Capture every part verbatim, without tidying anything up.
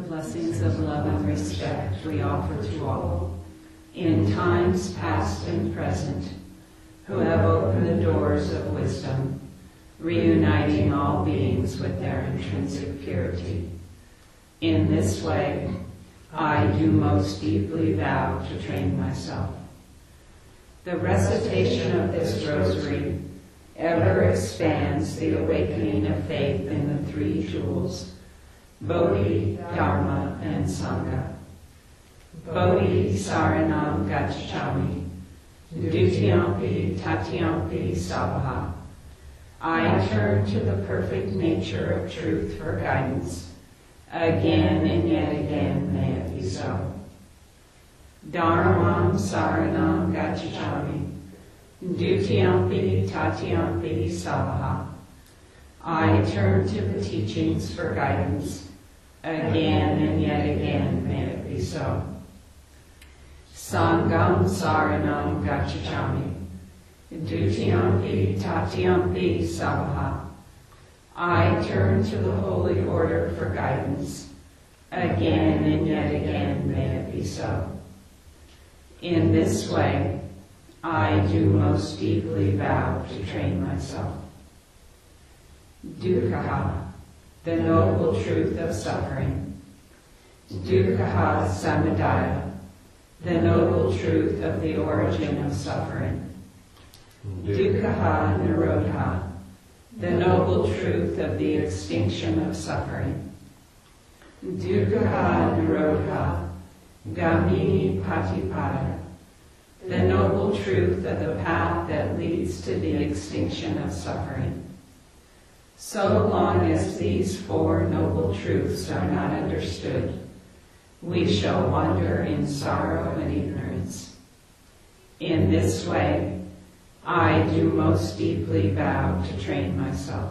blessings of love and respect we offer to all, in times past and present, who have opened the doors of wisdom, reuniting all beings with their intrinsic purity. In this way, I do most deeply vow to train myself. The recitation of this rosary ever expands the awakening of faith in the three jewels, Bodhi, Dharma, and Sangha. Bodhi saranam gacchami, dutiyampi tatiyampi sabha. I turn to the perfect nature of truth for guidance. Again and yet again may it be so. Dharmam saranam gacchami, dutiyampi tatiyampi sabha. I turn to the teachings for guidance. Again and yet again may it be so. Sangam saranam gacchami, dutiyampi tatiyampi sabha. I turn to the holy order for guidance. Again and yet again may it be so. In this way, I do most deeply vow to train myself. Dukkha, the noble truth of suffering. Dukkha samudaya, the noble truth of the origin of suffering. Dukkha nirodha, the noble truth of the extinction of suffering. Dukkha nirodha, gamini patipada, the noble truth of the path that leads to the extinction of suffering. So long as these four noble truths are not understood, we shall wander in sorrow and ignorance. In this way, I do most deeply vow to train myself.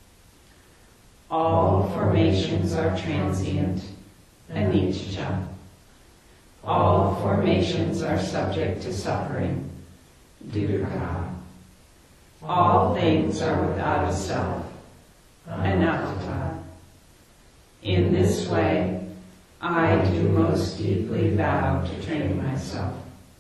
All formations are transient, anicca. All formations are subject to suffering, dukkha. All things are without a self, anatta. In this way, I do most deeply vow to train myself.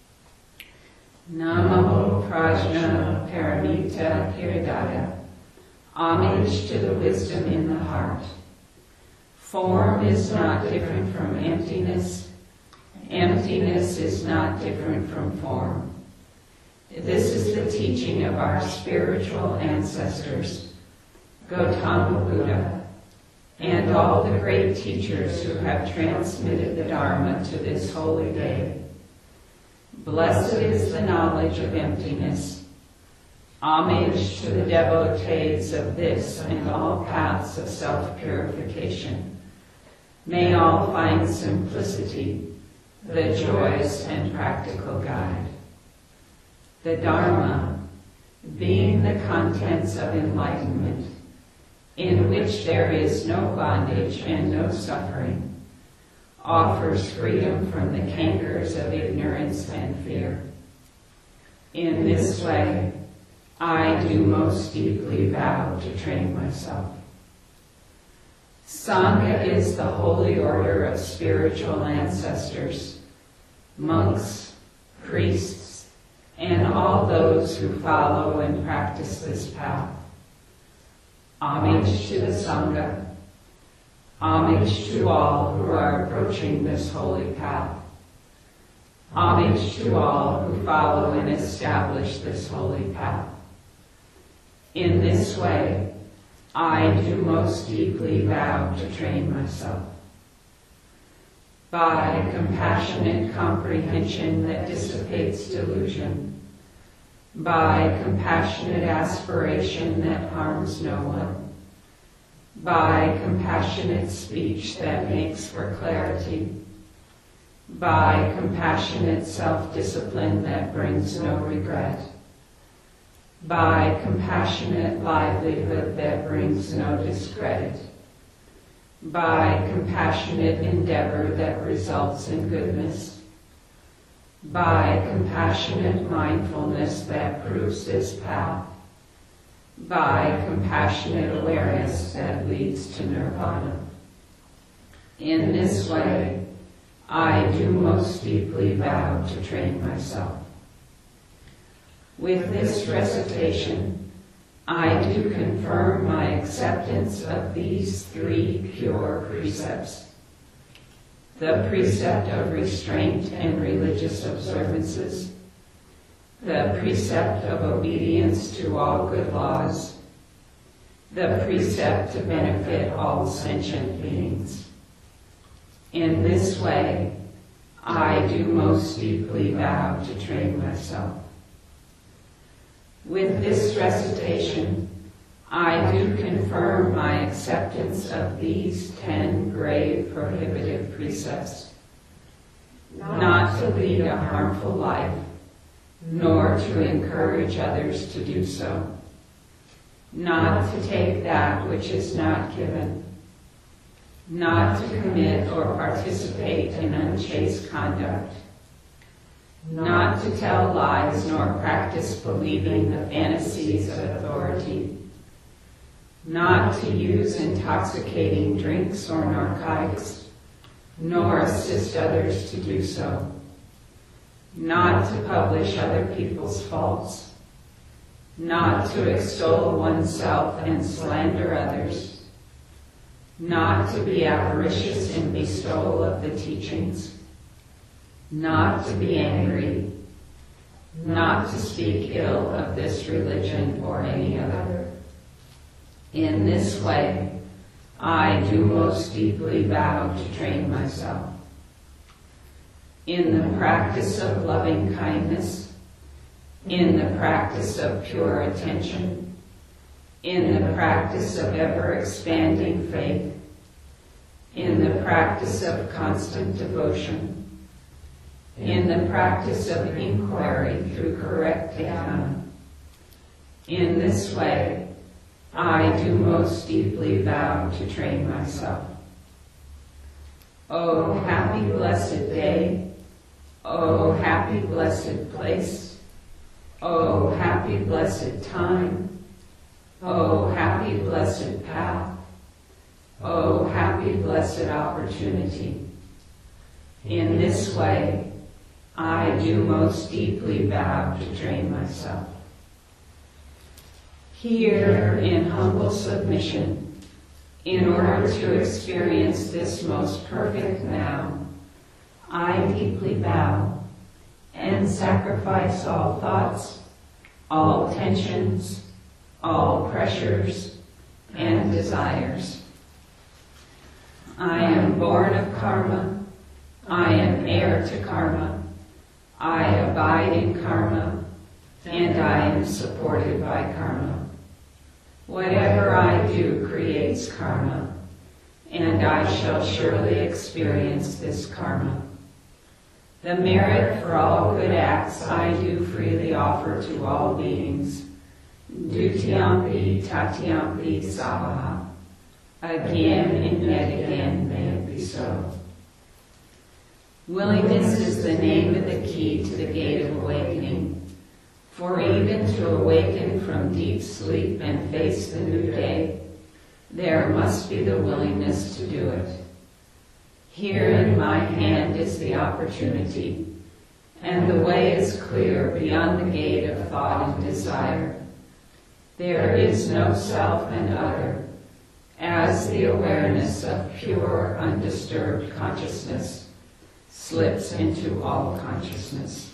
Namo Prajna Paramita Hridaya. Homage to the wisdom in the heart. Form is not different from emptiness. Emptiness is not different from form. This is the teaching of our spiritual ancestors, Gautama Buddha, and all the great teachers who have transmitted the Dharma to this holy day. Blessed is the knowledge of emptiness. Homage to the devotees of this and all paths of self-purification. May all find simplicity, the joyous and practical guide. The Dharma, being the contents of enlightenment, in which there is no bondage and no suffering, offers freedom from the cankers of ignorance and fear. In this way, I do most deeply vow to train myself. Sangha is the holy order of spiritual ancestors, monks, priests, and all those who follow and practice this path. Homage to the Sangha. Homage to all who are approaching this holy path. Homage to all who follow and establish this holy path. In this way, I do most deeply vow to train myself. By compassionate comprehension that dissipates delusion, by compassionate aspiration that harms no one, by compassionate speech that makes for clarity, by compassionate self-discipline that brings no regret, by compassionate livelihood that brings no discredit, by compassionate endeavor that results in goodness, by compassionate mindfulness that proves this path, by compassionate awareness that leads to nirvana. In this way, I do most deeply vow to train myself. With this recitation, I do confirm my acceptance of these three pure precepts. The precept of restraint and religious observances, the precept of obedience to all good laws, the precept to benefit all sentient beings. In this way, I do most deeply vow to train myself. With this recitation, I do confirm my acceptance of these ten grave prohibitive precepts, not to lead a harmful life, nor to encourage others to do so, not to take that which is not given, not to commit or participate in unchaste conduct, not to tell lies nor practice believing the fantasies of authority, not to use intoxicating drinks or narcotics, nor assist others to do so, not to publish other people's faults, not to extol oneself and slander others, not to be avaricious in bestowal of the teachings, not to be angry, not to speak ill of this religion or any other. In this way, I do most deeply vow to train myself. In the practice of loving kindness, in the practice of pure attention, in the practice of ever-expanding faith, in the practice of constant devotion, in the practice of inquiry through correct dhyana. In this way, I do most deeply vow to train myself. O happy blessed day, O happy blessed place, O happy blessed time, O happy blessed path, O happy blessed opportunity. In this way, I do most deeply vow to train myself. Here, in humble submission, in order to experience this most perfect now, I deeply vow and sacrifice all thoughts, all tensions, all pressures, and desires. I am born of karma. I am heir to karma. I abide in karma, and I am supported by karma. Whatever I do creates karma, and I shall surely experience this karma. The merit for all good acts I do freely offer to all beings. Dutiyampi tatiyampi savaha. Again and yet again may it be so. Willingness is the name of the key to the gate of awakening. For even to awaken from deep sleep and face the new day, there must be the willingness to do it. Here in my hand is the opportunity, and the way is clear beyond the gate of thought and desire. There is no self and other, as the awareness of pure, undisturbed consciousness slips into all consciousness.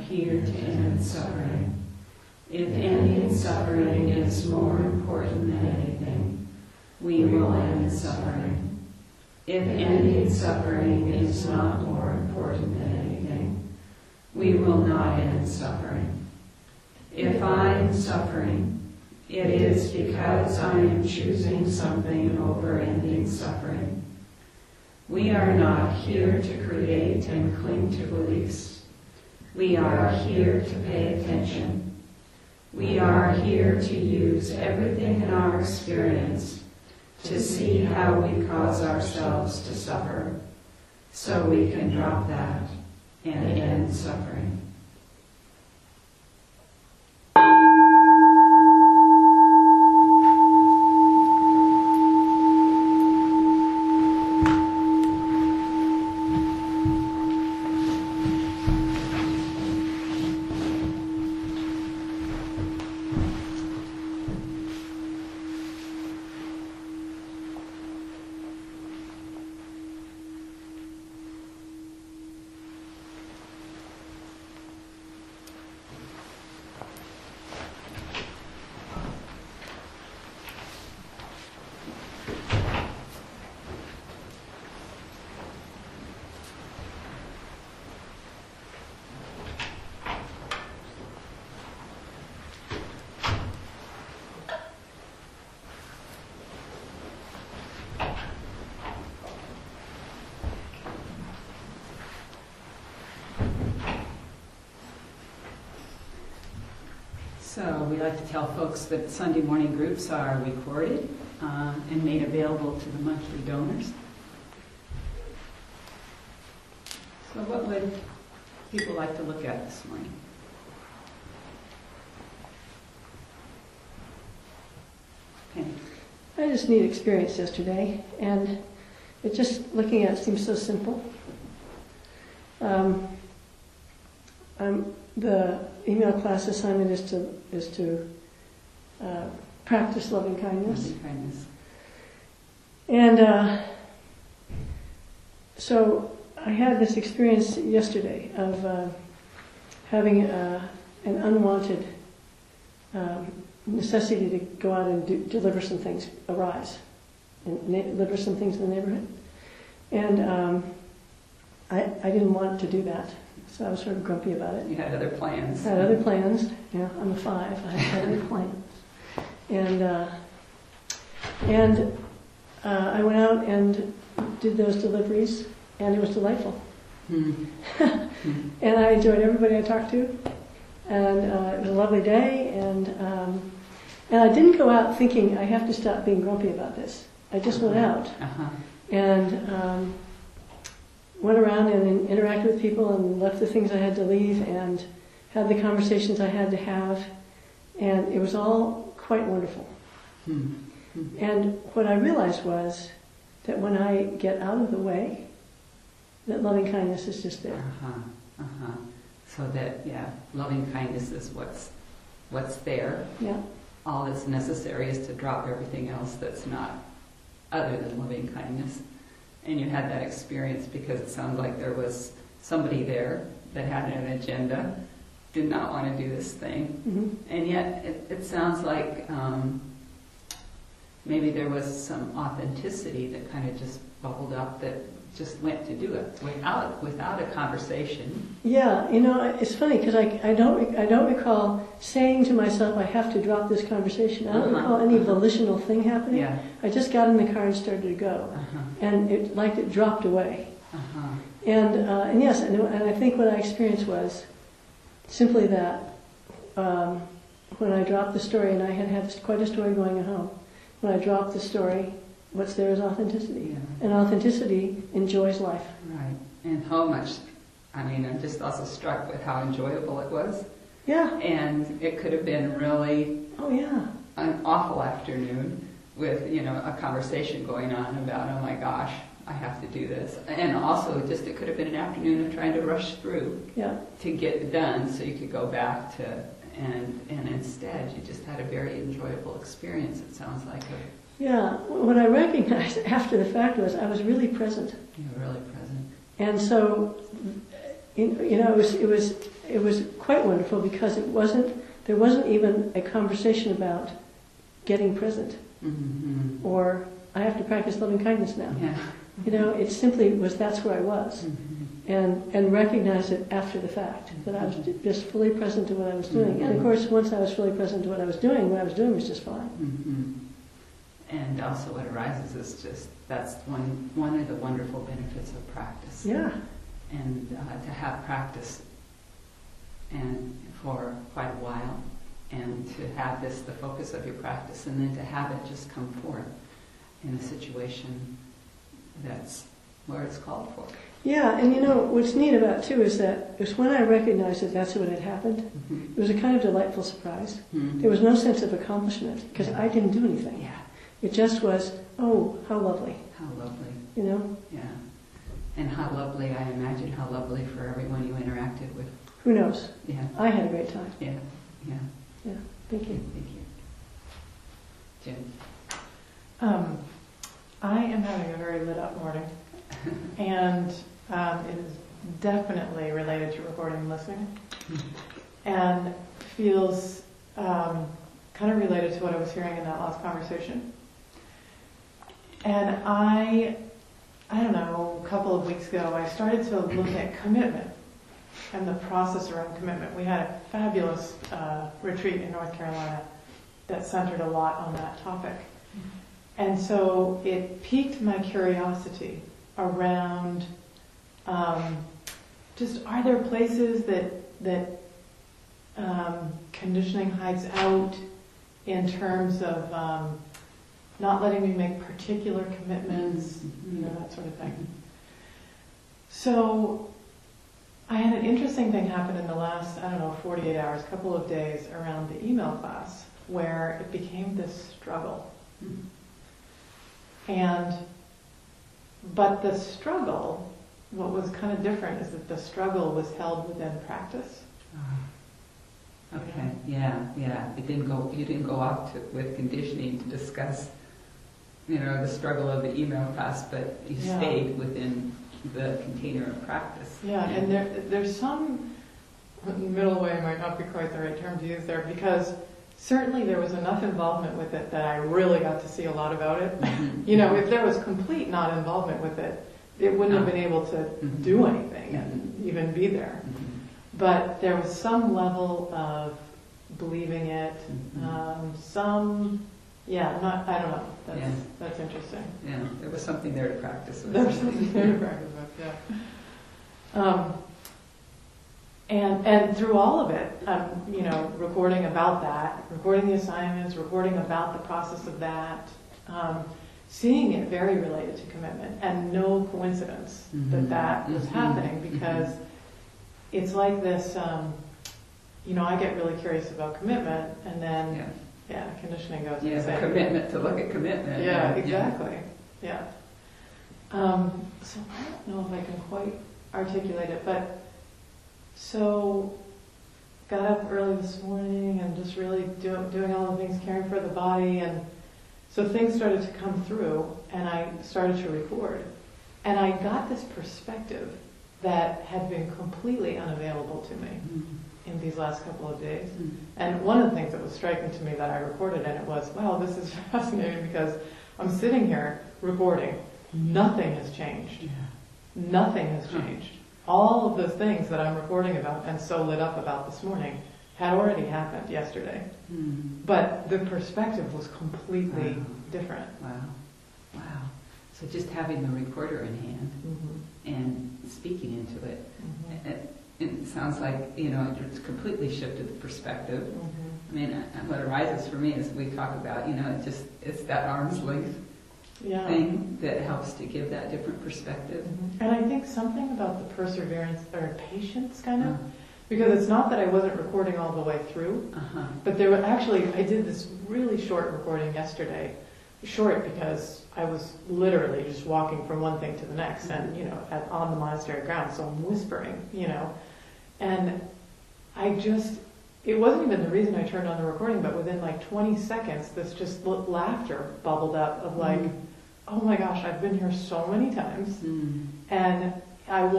here to end suffering. If ending suffering is more important than anything, we will end suffering. If ending suffering is not more important than anything, we will not end suffering. If I am suffering, it is because I am choosing something over ending suffering. We are not here to create and cling to beliefs. We are here to pay attention. We are here to use everything in our experience to see how we cause ourselves to suffer, so we can drop that and end suffering. So we like to tell folks that Sunday morning groups are recorded uh, and made available to the monthly donors. So what would people like to look at this morning? Penny. I had this neat experience yesterday, and it just, looking at it, seems so simple. Um, I'm, the email class assignment is to is to uh, practice loving kindness. Loving kindness. And uh, so I had this experience yesterday of uh, having uh, an unwanted um, necessity to go out and do, deliver some things arise, and na- deliver some things in the neighborhood. And um, I, I didn't want to do that. So I was sort of grumpy about it. You had other plans. I had other plans. Yeah, I'm a five. I had other plans. And uh, and uh, I went out and did those deliveries, and it was delightful. Hmm. And I enjoyed everybody I talked to, and uh, it was a lovely day. And um, and I didn't go out thinking I have to stop being grumpy about this. I just went out Uh-huh. and. Um, went around and interacted with people and left the things I had to leave and had the conversations I had to have, and it was all quite wonderful. Mm-hmm. And what I realized was that when I get out of the way, that loving kindness is just there. Uh-huh. Uh-huh. So that, yeah, loving kindness is what's what's there. Yeah. All that's necessary is to drop everything else that's not other than loving kindness. And you had that experience because it sounded like there was somebody there that had an agenda, did not want to do this thing. Mm-hmm. And yet it, it sounds like um, maybe there was some authenticity that kind of just bubbled up that just went to do it without without a conversation. Yeah, you know, it's funny because I, I don't I don't recall saying to myself I have to drop this conversation. I don't Uh-huh. recall any volitional thing happening. Yeah. I just got in the car and started to go, Uh-huh. and it like it dropped away. Uh-huh. And uh, and yes, and, and I think what I experienced was simply that um, when I dropped the story, and I had had quite a story going at home. When I dropped the story, what's there is authenticity. Yeah. And authenticity enjoys life. Right. And how much, I mean, I'm just also struck with how enjoyable it was. Yeah. And it could have been really Oh, yeah. an awful afternoon with, you know, a conversation going on about, oh my gosh, I have to do this. And also just it could have been an afternoon of trying to rush through Yeah. to get it done so you could go back to, and and instead you just had a very enjoyable experience, it sounds like. Of, Yeah. What I recognized after the fact was I was really present. you know, really present. And so you you know, it was, it was, it was quite wonderful because it wasn't, there wasn't even a conversation about getting present Mm-hmm. or I have to practice loving kindness now. Yeah. You know, it simply was that's where I was. Mm-hmm. And, and recognize it after the fact, that I was just fully present to what I was doing. And of course, once I was fully present to what I was doing, what I was doing was just fine. Mm-hmm. And also what arises is just, that's one, one of the wonderful benefits of practice. Yeah. And uh, to have practice and for quite a while, and to have this the focus of your practice, and then to have it just come forth in a situation that's where it's called for. Yeah, and you know, what's neat about it too is that it was when I recognized that that's what had happened, Mm-hmm. it was a kind of delightful surprise. Mm-hmm. There was no sense of accomplishment because I didn't do anything. Yeah. It just was, oh, how lovely, How lovely. you know? Yeah. And how lovely, I imagine how lovely for everyone you interacted with. Who knows? Yeah. I had a great time. Yeah. Yeah. Yeah, thank you. Thank you. Jim. Um, I am having a very lit up morning, and um, it is definitely related to recording and listening, and feels um, kind of related to what I was hearing in that last conversation. And I, I don't know, a couple of weeks ago, I started to look at commitment and the process around commitment. We had a fabulous uh, retreat in North Carolina that centered a lot on that topic. And so it piqued my curiosity around um, just are there places that that um, conditioning hides out in terms of um, not letting me make particular commitments, you know, that sort of thing. So I had an interesting thing happen in the last, I don't know, forty-eight hours, couple of days around the email class where it became this struggle. Mm-hmm. And, but the struggle, what was kind of different is that the struggle was held within practice. Oh. Okay. Yeah. Yeah. It didn't go. You didn't go out to, with conditioning to discuss, you know, the struggle of the email class, but you Yeah. stayed within the container of practice. Yeah, and there, there's some, middle way might not be quite the right term to use there, because certainly there was enough involvement with it that I really got to see a lot about it. Mm-hmm. You know, if there was complete non-involvement with it, it wouldn't have been able to Mhm. do anything and Mhm. even be there. Mm-hmm. But there was some level of believing it, Mhm. um, some, yeah, not, I don't know, that's, Yeah. that's interesting. Yeah. There was something there to practice with. There's something there to practice with, yeah. Um, and and through all of it, um, you know, recording about that, recording the assignments, recording about the process of that, um, seeing it very related to commitment, and no coincidence Mhm. that that was Mhm. happening, because it's like this, um, you know, I get really curious about commitment, and then, Yeah. yeah, conditioning goes Yeah. The insane. commitment to look at commitment. Yeah, exactly. Yeah. Um, so I don't know if I can quite articulate it, but so got up early this morning and just really do, doing all the things, caring for the body, and so things started to come through, and I started to record, and I got this perspective that had been completely unavailable to me Mhm. in these last couple of days. Mhm. And one of the things that was striking to me that I recorded, and it was, wow, this is fascinating, because I'm sitting here recording. Nothing has changed. Yeah. Nothing has changed. All of the things that I'm recording about and so lit up about this morning had already happened yesterday. Mhm. But the perspective was completely Wow. different. Wow. Wow. So just having the recorder in hand Mm-hmm. and speaking into it, Mm-hmm. it, it sounds like, you know, it's completely shifted the perspective. Mm-hmm. I mean, uh, what arises for me is we talk about, you know, it just, it's that arm's length Yeah. thing that helps to give that different perspective. Mhm. And I think something about the perseverance or patience, kind of, Uh, because it's not that I wasn't recording all the way through, uh-huh. but there were actually, I did this really short recording yesterday. Short because I was literally just walking from one thing to the next, and, you know, at, on the monastery ground, so I'm whispering, you know. And I just, it wasn't even the reason I turned on the recording, but within like twenty seconds, this just l- laughter bubbled up of like, Mm. oh my gosh, I've been here so many times, Mm. and I won't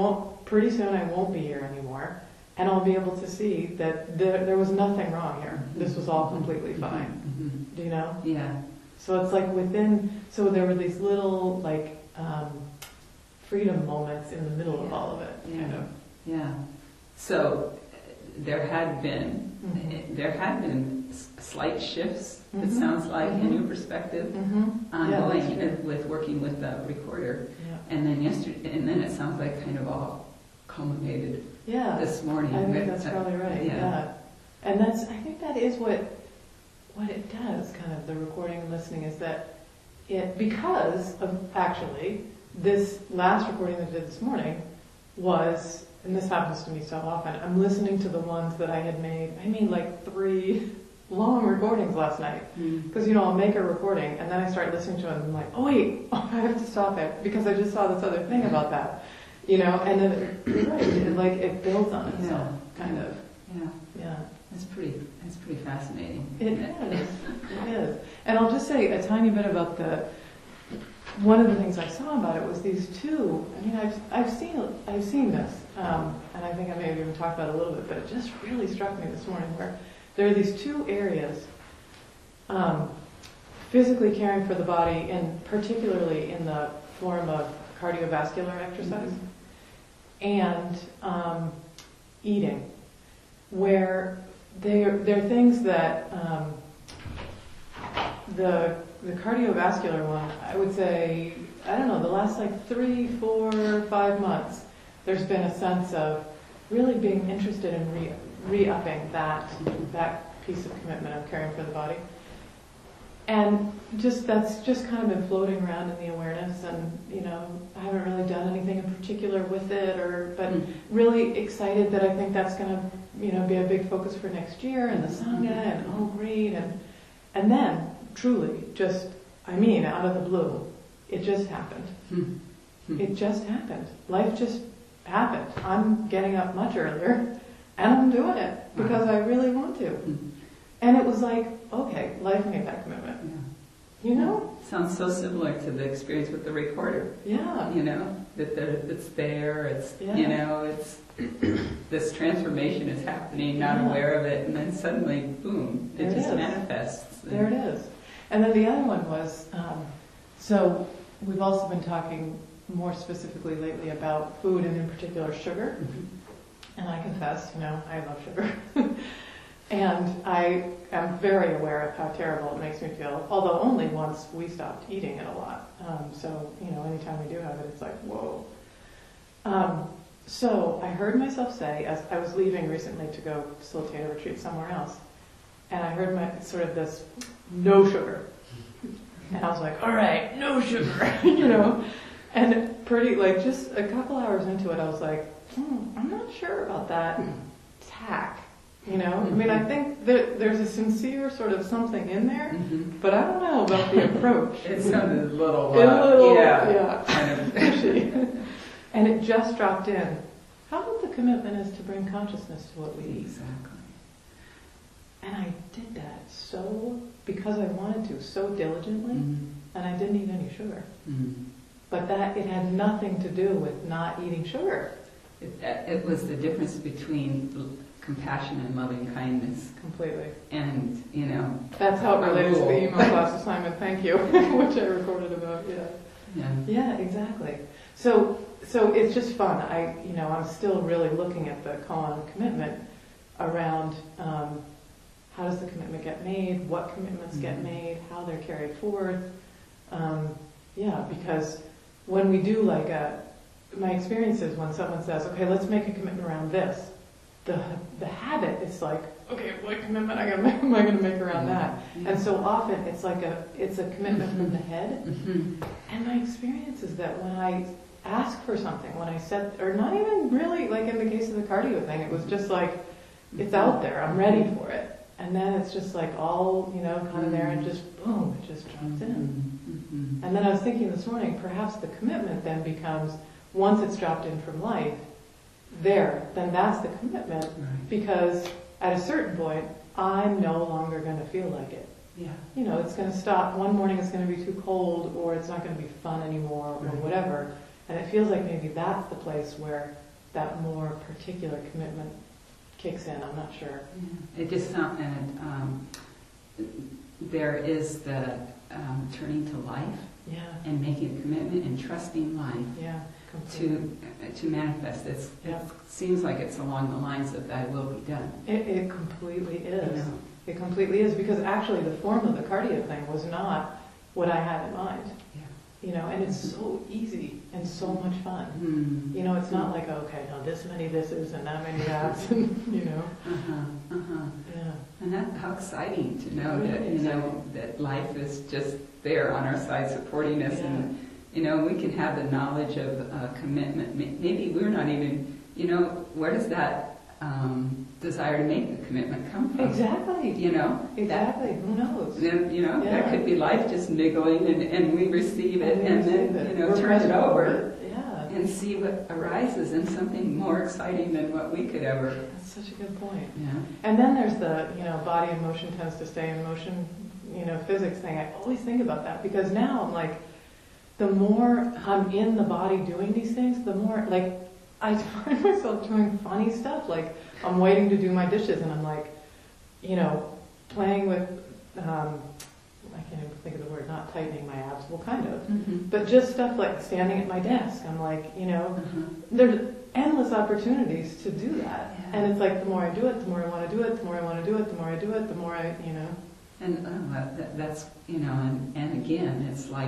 pretty soon I won't be here anymore, and I'll be able to see that there, there was nothing wrong here. This was all completely fine. Mm-hmm. Do you know? Yeah. So it's like within, so there were these little like um, freedom moments in the middle of all of it, Yeah. kind of. Yeah. So uh, there had been Mhm. there had been s- slight shifts. It Mhm. sounds like in Mhm. your perspective, Mm-hmm. ongoing Yeah, that's uh, with working with the recorder, Yeah. and then yesterday, and then it sounds like kind of all culminated Yeah. this morning. I think with, that's uh, probably right. Yeah. Yeah. And that's, I think that is what, what it does, kind of the recording and listening, is that it, because of actually, this last recording that I did this morning was, and this happens to me so often, I'm listening to the ones that I had made, I made like three long recordings last night. Mm. Because, you know, I'll make a recording and then I start listening to it and I'm like, oh wait, oh, I have to stop it because I just saw this other thing about that. You know, and then it, you're right, it, like it builds on itself, kind of. Yeah. Yeah. It's pretty. It's pretty fascinating. It is. It is. And I'll just say a tiny bit about the, one of the things I saw about it was these two, I mean, I've, I've seen, I've seen this, um, and I think I may have even talked about it a little bit, but it just really struck me this morning where there are these two areas, um, physically caring for the body, and particularly in the form of cardiovascular exercise, and um, eating, where they're, they're things that um, the the cardiovascular one, I would say, I don't know, the last like three, four, five months, there's been a sense of really being interested in re, re-upping that, that piece of commitment of caring for the body. And just that's just kind of been floating around in the awareness, and you know, I haven't really done anything in particular with it, or but Mm. really excited that I think that's going to, you know, be a big focus for next year, and the Sangha, and oh great, and and then truly just, I mean, out of the blue, it just happened. Mm. Mm. It just happened. Life just happened. I'm getting up much earlier, and I'm doing it because I really want to. Mm. And it was like, okay, life made that commitment. Yeah. You know? Sounds so similar to the experience with the recorder. Yeah. You know, that there, it's there. It's Yeah. you know, it's this transformation is happening. Not Yeah. aware of it, and then suddenly, boom! It There it just is. manifests. There it is. And then the other one was, um, so we've also been talking more specifically lately about food, and in particular sugar. Mhm. And I confess, you know, I love sugar. And I am very aware of how terrible it makes me feel, although only once we stopped eating it a lot. Um, so, you know, anytime we do have it, it's like, whoa. Um, so I heard myself say, as I was leaving recently to go facilitate a retreat somewhere else, and I heard my sort of this, no sugar. And I was like, all right, no sugar, you know. And pretty, like, just a couple hours into it, I was like, hmm, I'm not sure about that tack. You know, I mean, I think that there's a sincere sort of something in there, Mhm. but I don't know about the approach. It sounded a little, A uh, little, yeah, yeah. kind of. And it just dropped in. How about the commitment is to bring consciousness to what we eat? Exactly. And I did that so, because I wanted to, so diligently, Mhm. and I didn't eat any sugar. Mhm. But that, it had nothing to do with not eating sugar. It, it was the difference between l- compassion and loving kindness, Completely. and you know. That's how it relates to the Cool. email class assignment, thank you, which I recorded about, yeah. Yeah. Yeah, exactly. So, so it's just fun. I, you know, I'm still really looking at the koan commitment around um, how does the commitment get made, what commitments get Mhm. made, how they're carried forth. Um, yeah, because when we do like a, my experience is when someone says, okay, let's make a commitment around this, the the habit is like, okay, what commitment I gotta make, am I going to make around that? Yeah. And so often it's like a, it's a commitment from the head. Mhm. And my experience is that when I ask for something, when I set, or not even really, like in the case of the cardio thing, it was just like, it's out there, I'm ready for it. And then it's just like all, you know, kind of there, and just boom, it just drops in. Mhm. And then I was thinking this morning, perhaps the commitment then becomes, once it's dropped in from life, there, then that's the commitment, Right. because at a certain point, I'm no longer going to feel like it. Yeah. You know, it's going to stop. One morning it's going to be too cold, or it's not going to be fun anymore, or Right. whatever. And it feels like maybe that's the place where that more particular commitment kicks in. I'm not sure. Yeah. It just sounds, and um, there is the um, turning to life Yeah. and making a commitment and trusting life Yeah. Completely. to to manifest. It's, Yeah. It seems like it's along the lines of "Thy will be done." It, it completely is. You know? It completely is, because actually the form of the cardio thing was not what I had in mind. Yeah. You know, and it's so easy and so much fun. Hmm. You know, it's not like, okay, now this many thises and that many that's, and, you know. Uh-huh, uh-huh. Yeah. And that, how exciting to know that, Really you know, that life is just there on our side supporting us. Yeah. And, you know, we can have the knowledge of uh, commitment. May- Maybe we're not even, you know, where does that um, desire to make the commitment come from? Exactly. You know? Exactly. Who knows? Then, you know, Yeah. that could be life just niggling and, and we receive it we and, receive then, it. you know, We're turn it present over for it. Yeah. and see what arises in something more exciting than what we could ever. That's such a good point. Yeah. And then there's the, you know, body in motion tends to stay in motion, you know, physics thing. I always think about that, because now I'm like, the more I'm in the body doing these things, the more, like, I find myself doing funny stuff. Like, I'm waiting to do my dishes and I'm like, you know, playing with, um, I can't even think of the word, not tightening my abs, well, kind of. Mm-hmm. But just stuff like standing at my desk. I'm like, you know, Uh-huh. there's endless opportunities to do that. Yeah. And it's like, the more I do it, the more I want to do it, the more I want to do it, the more I do it, the more I, you know. And uh, that, that's, you know, and, and again, it's like,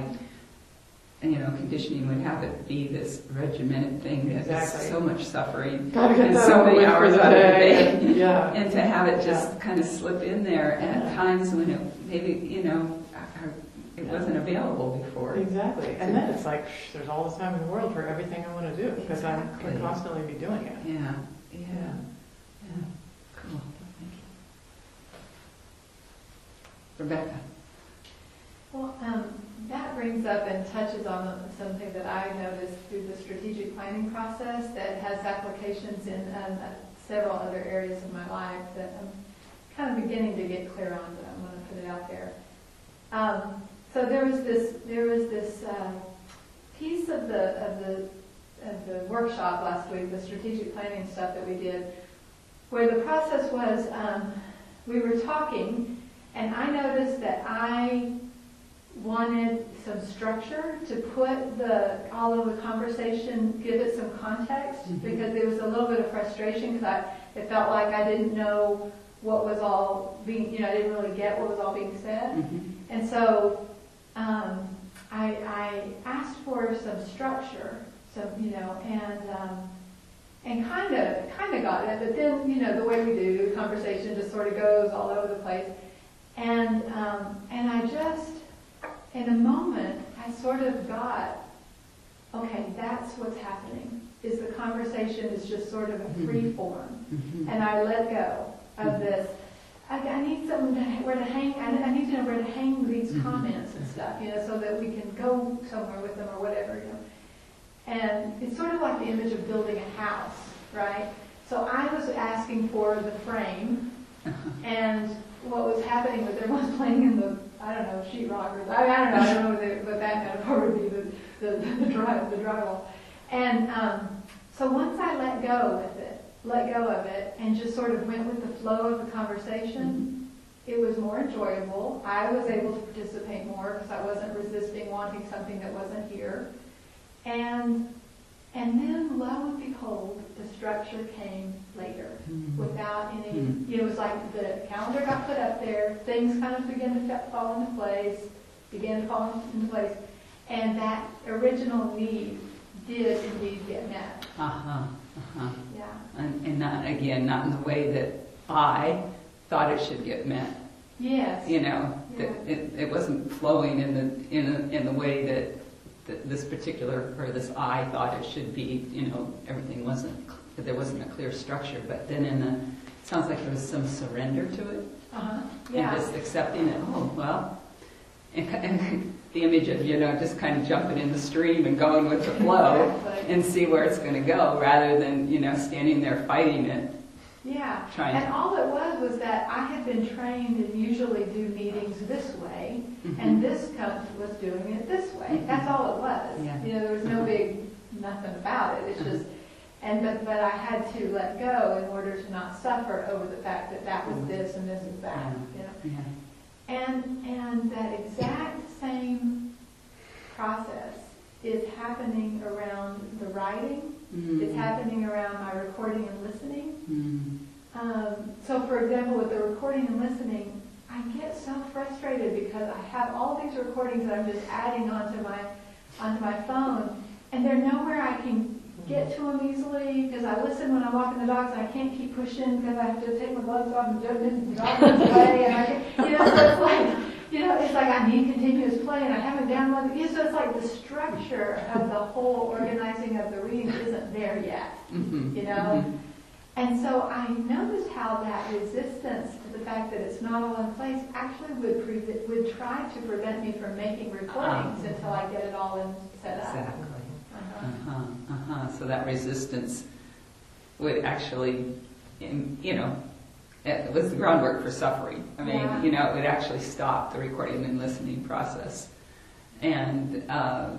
you know, conditioning would have it be this regimented thing that Exactly. is so much suffering Gotta get and that so over many with for hours the out of the day. day. Yeah. And to have it Yeah. just kind of slip in there at Yeah. times when it maybe, you know, uh, it Yeah. wasn't available before. Exactly. And then it's like, shh, there's all this time in the world for everything I want to do, because I'm Exactly. going to constantly be doing it. Yeah, yeah, Yeah. yeah. Cool. Thank you. Rebecca. Well, um, that brings up and touches on something that I noticed through the strategic planning process that has applications in um, uh, several other areas of my life that I'm kind of beginning to get clear on, but I'm going to put it out there. Um, so there was this, there was this uh, piece of the of the of the workshop last week, the strategic planning stuff that we did, where the process was um, we were talking, and I noticed that I wanted some structure to put the all of the conversation, give it some context, Mhm. because there was a little bit of frustration because I it felt like I didn't know what was all being, you know, I didn't really get what was all being said. Mm-hmm. And so um, I, I asked for some structure, so you know, and um, and kind of kind of got it, but then you know the way we do conversation just sort of goes all over the place, and um, and I just in a moment I sort of got, okay, that's what's happening. Is the conversation is just sort of a free form, Mm-hmm. and I let go of this. I, I need something to, where to hang. I, I need to know where to hang these Mhm. comments and stuff, you know, so that we can go somewhere with them or whatever, you know. And it's sort of like the image of building a house, right? So I was asking for the frame, and what was happening was everyone's playing in the, I don't know, sheetrock or I, I don't know, I don't know what, the, what that metaphor would be, the the the, drive, the drywall. And um, so once I let go with it, let go of it, and just sort of went with the flow of the conversation, it was more enjoyable. I was able to participate more because I wasn't resisting wanting something that wasn't here. And and then, lo and behold, the structure came later Mhm. without any, Mhm. it was like the calendar got put up there, things kind of began to fa- fall into place, began to fall into place, and that original need did indeed get met. Uh-huh, uh-huh. Yeah. And, and not, again, not in the way that I thought it should get met. Yes. You know, that Yeah. it, it wasn't flowing in the in a, in the way that, that this particular or this I thought it should be. You know, everything wasn't cl- there wasn't a clear structure. But then in the it sounds like there was some surrender to it Uh-huh. Yeah. and just accepting it. Oh well, and, and the image of you know just kind of jumping in the stream and going with the flow Exactly. and see where it's going to go, rather than you know standing there fighting it. Yeah. Trying And to- all it was was that I had been trained and usually do meetings this way, Mhm. and this coach was doing it this way. Mhm. That's all it was. Yeah. You know, there was no Uh-huh. big nothing about it. It's Uh-huh. just, And but, but I had to let go in order to not suffer over the fact that that was this and this is that, you know. Yeah. And, and that exact same process is happening around the writing. Mm. It's happening around my recording and listening. Mm. Um, so for example, with the recording and listening, I get so frustrated because I have all these recordings that I'm just adding onto my, onto my phone, and they're nowhere I can get to them easily, because I listen when I'm walking the dogs and I can't keep pushing because I have to take my gloves off and jump in the dog away, and I can, you know, so it's like, you know, it's like I need continuous play and I haven't downloaded it. So it's like the structure of the whole organizing of the reading isn't there yet, Mm-hmm. you know? Mm-hmm. And so I noticed how that resistance to the fact that it's not all in place actually would pre- would try to prevent me from making recordings Uh-huh. until I get it all in set up. Exactly. Uh-huh. Uh-huh, uh-huh. So that resistance would actually, in- you know, it was the groundwork for suffering. I mean, Yeah. you know, it would actually stop the recording and listening process. And uh,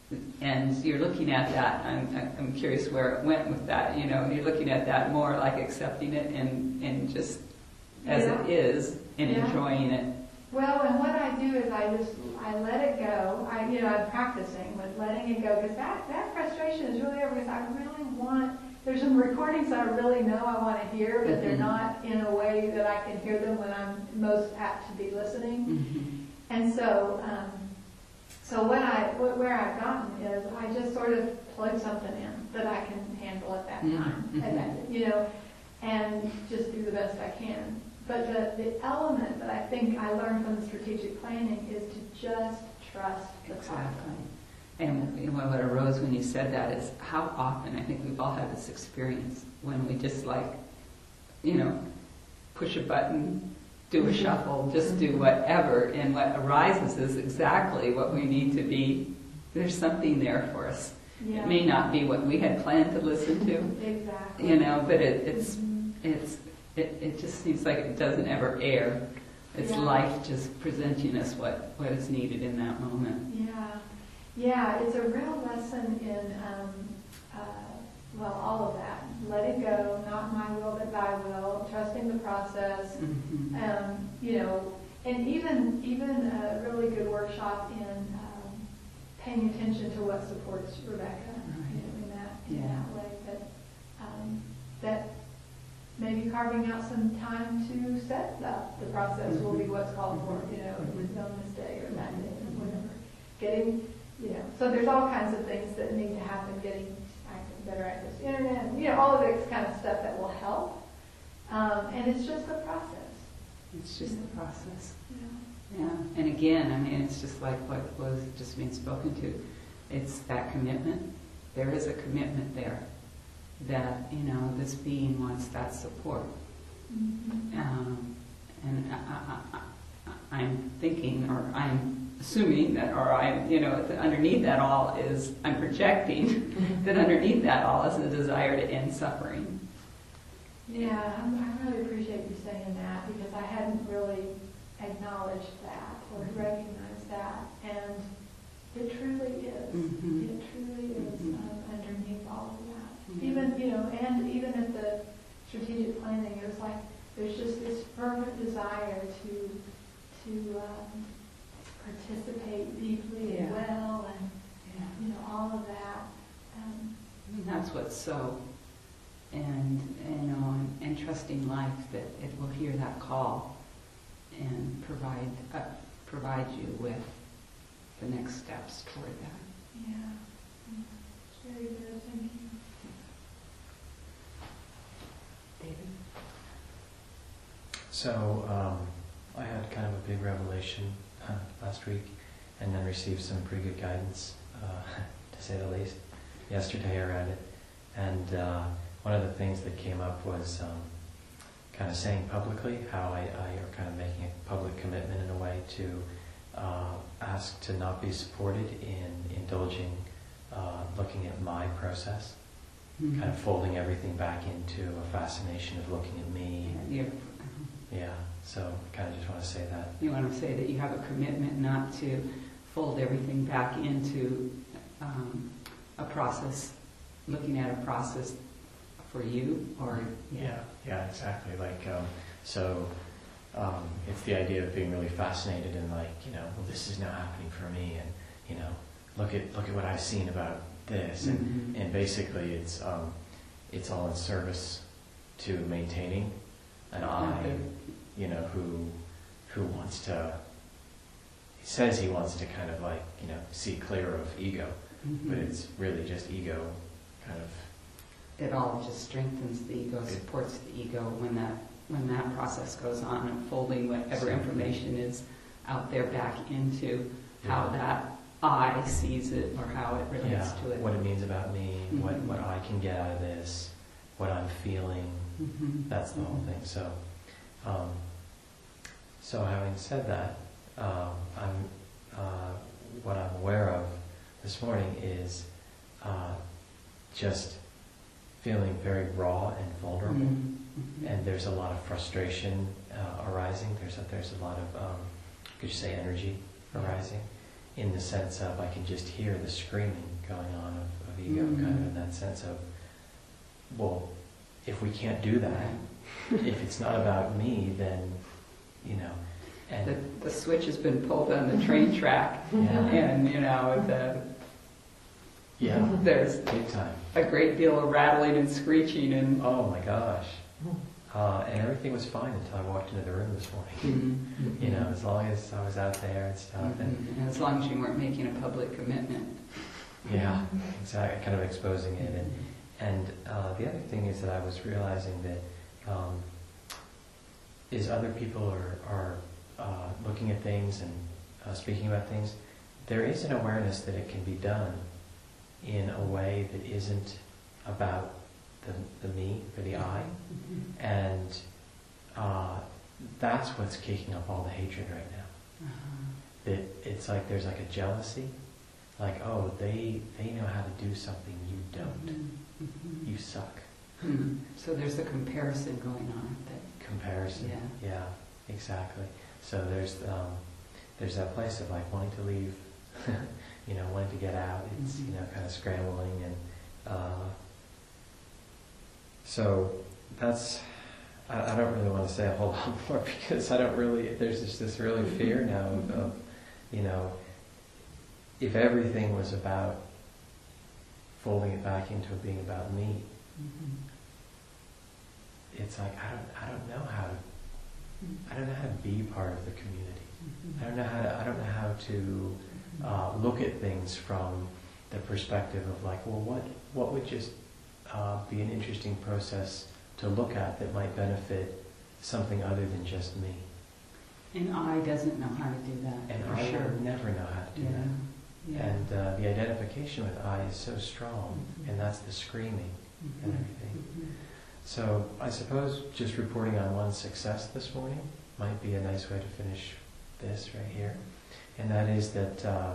and you're looking at that. I'm I'm curious where it went with that. You know, you're looking at that more like accepting it and and just as Yeah. it is and Yeah. enjoying it. Well, and what I do is I just, I let it go. I, you know, I'm practicing with letting it go, because that, that frustration is really over, because I really want, there's some recordings that I really know I want to hear, but they're Mhm. not in a way that I can hear them when I'm most apt to be listening. Mm-hmm. And so, um, so what I, what, where I've gotten is I just sort of plug something in that I can handle at that Mhm. time, Mhm. at that, you know, and just do the best I can. But the, the element that I think I learned from the strategic planning is to just trust the Exactly. process. And you know, what arose when you said that is how often, I think we've all had this experience, when we just like, you know, push a button, do a shuffle, just do whatever, and what arises is exactly what we need to be. There's something there for us. Yeah. It may not be what we had planned to listen to, Exactly. you know, but it, it's, Mhm. it's, it, it just seems like it doesn't ever air. It's Yeah. life just presenting us what, what is needed in that moment. Yeah, yeah, it's a real lesson in, um, uh, well, all of that. Let it go, not my will, but thy will, trusting the process, Mhm. um, you know, and even, even a really good workshop in um, paying attention to what supports Rebecca, you know, in that, in Yeah. that way, that, um, that maybe carving out some time to set up the process will be what's called for, you know, on this day or that day or whatever. Getting, you know, so there's all kinds of things that need to happen, getting access, better access to the internet, you know, all of this kind of stuff that will help. Um, and it's just a process. It's just the process. You know? Yeah, and again, I mean, it's just like what was just being spoken to. It's that commitment. There is a commitment there that, you know, this being wants that support. Mm-hmm. Um, and I, I, I, I'm thinking, or I'm assuming that, or I'm, you know, that underneath that all is, I'm projecting that underneath that all is a desire to end suffering. Yeah, I'm- I really appreciate you saying that, because I hadn't really acknowledged that or recognized that, and it truly is. Mhm. It truly is Mhm. um, underneath all of that. Mhm. Even, you know, and even at the strategic planning, it was like there's just this fervent desire to to um, participate deeply and Yeah. well, and Yeah. you know, all of that. Um, And that's what's so, and, you know, and, and trusting life that it will hear that call and provide, uh, provide you with the next steps toward that. yeah. Yeah. It's very good. Thank you. David? So um, I had kind of a big revelation uh, last week, and then received some pretty good guidance, uh, to say the least, yesterday around it. And uh, one of the things that came up was um, kind of saying publicly how I, I are kind of making a public commitment in a way to uh, ask to not be supported in indulging, uh, looking at my process, Mm-hmm. kind of folding everything back into a fascination of looking at me. You, Yeah, so I kind of just want to say that. you want to say that you have a commitment not to fold everything back into um, a process, looking at a process for you, or, Yeah, yeah, exactly. Like, um, so um, it's the idea of being really fascinated and like, you know, well, this is now happening for me, and you know, look at look at what I've seen about this, and Mhm. and basically it's um, it's all in service to maintaining an I, Okay. you know, who who wants to. He says he wants to kind of like, you know, see clear of ego, Mhm. but it's really just ego, kind of. It all just strengthens the ego, supports the ego when that when that process goes on, and folding whatever information is out there back into how that I sees it or how it relates Yeah, to it. what it means about me, what, Mhm. what I can get out of this, what I'm feeling, Mhm. that's the whole Mhm. thing. So, um, so having said that, um, I'm, uh, what I'm aware of this morning is uh, just feeling very raw and vulnerable, Mhm. Mhm. and there's a lot of frustration uh, arising. There's a, there's a lot of, um, could you say, energy arising, in the sense of I can just hear the screaming going on of, of ego, Mm. kind of in that sense of, well, if we can't do that, if it's not about me, then, you know, and The, the switch has been pulled on the train track, yeah, and you know the, yeah, there's big time. a great deal of rattling and screeching and. Oh my gosh. Uh, and everything was fine until I walked into the room this morning. Mhm. You know, as long as I was out there and stuff, and Mhm. And as long as you weren't making a public commitment. yeah, exactly, kind of exposing it. And and uh, the other thing is that I was realizing that um, is other people are are uh, looking at things and uh, speaking about things. There is an awareness that it can be done in a way that isn't about the, the me or the I, and uh, that's what's kicking up all the hatred right now. Uh-huh. That it's like there's like a jealousy, like, oh, they they know how to do something you don't. Mhm. You suck. Hmm. So there's a comparison going on. That, Comparison. Yeah. Yeah, exactly. So there's um, there's that place of like wanting to leave, you know, wanting to get out. It's Mhm. you know kind of scrambling, and uh, so that's. I, I don't really want to say a whole lot more because I don't really. There's just this really fear now of, of you know, if everything was about folding it back into it being about me, Mhm. it's like I don't I don't know how to I don't know how to be part of the community. I don't know how to I don't know how to uh, look at things from the perspective of like, well, what what would just uh, be an interesting process to look at that might benefit something other than just me. And I doesn't know how to do that. And for I sure. will never know how to do Yeah. that. Yeah. And uh, the identification with I is so strong, Mhm. and that's the screaming and Mhm. everything. Mhm. So I suppose just reporting on one success this morning might be a nice way to finish this right here. And that is that uh,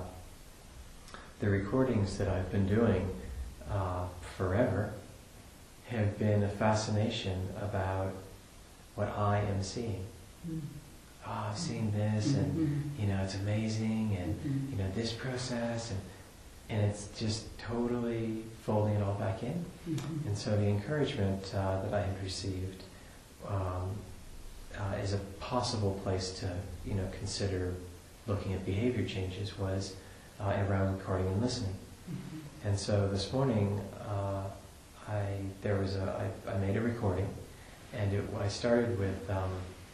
the recordings that I've been doing uh, forever have been a fascination about what I am seeing. Mhm. Oh, I've seen this, and Mhm. you know, it's amazing, and Mhm. you know, this process, and and it's just totally folding it all back in. Mhm. And so the encouragement uh, that I had received um, uh, as a possible place to, you know, consider looking at behavior changes was uh, around recording and listening. Mhm. And so this morning, uh, I there was a I, I made a recording, and it, I started with, um,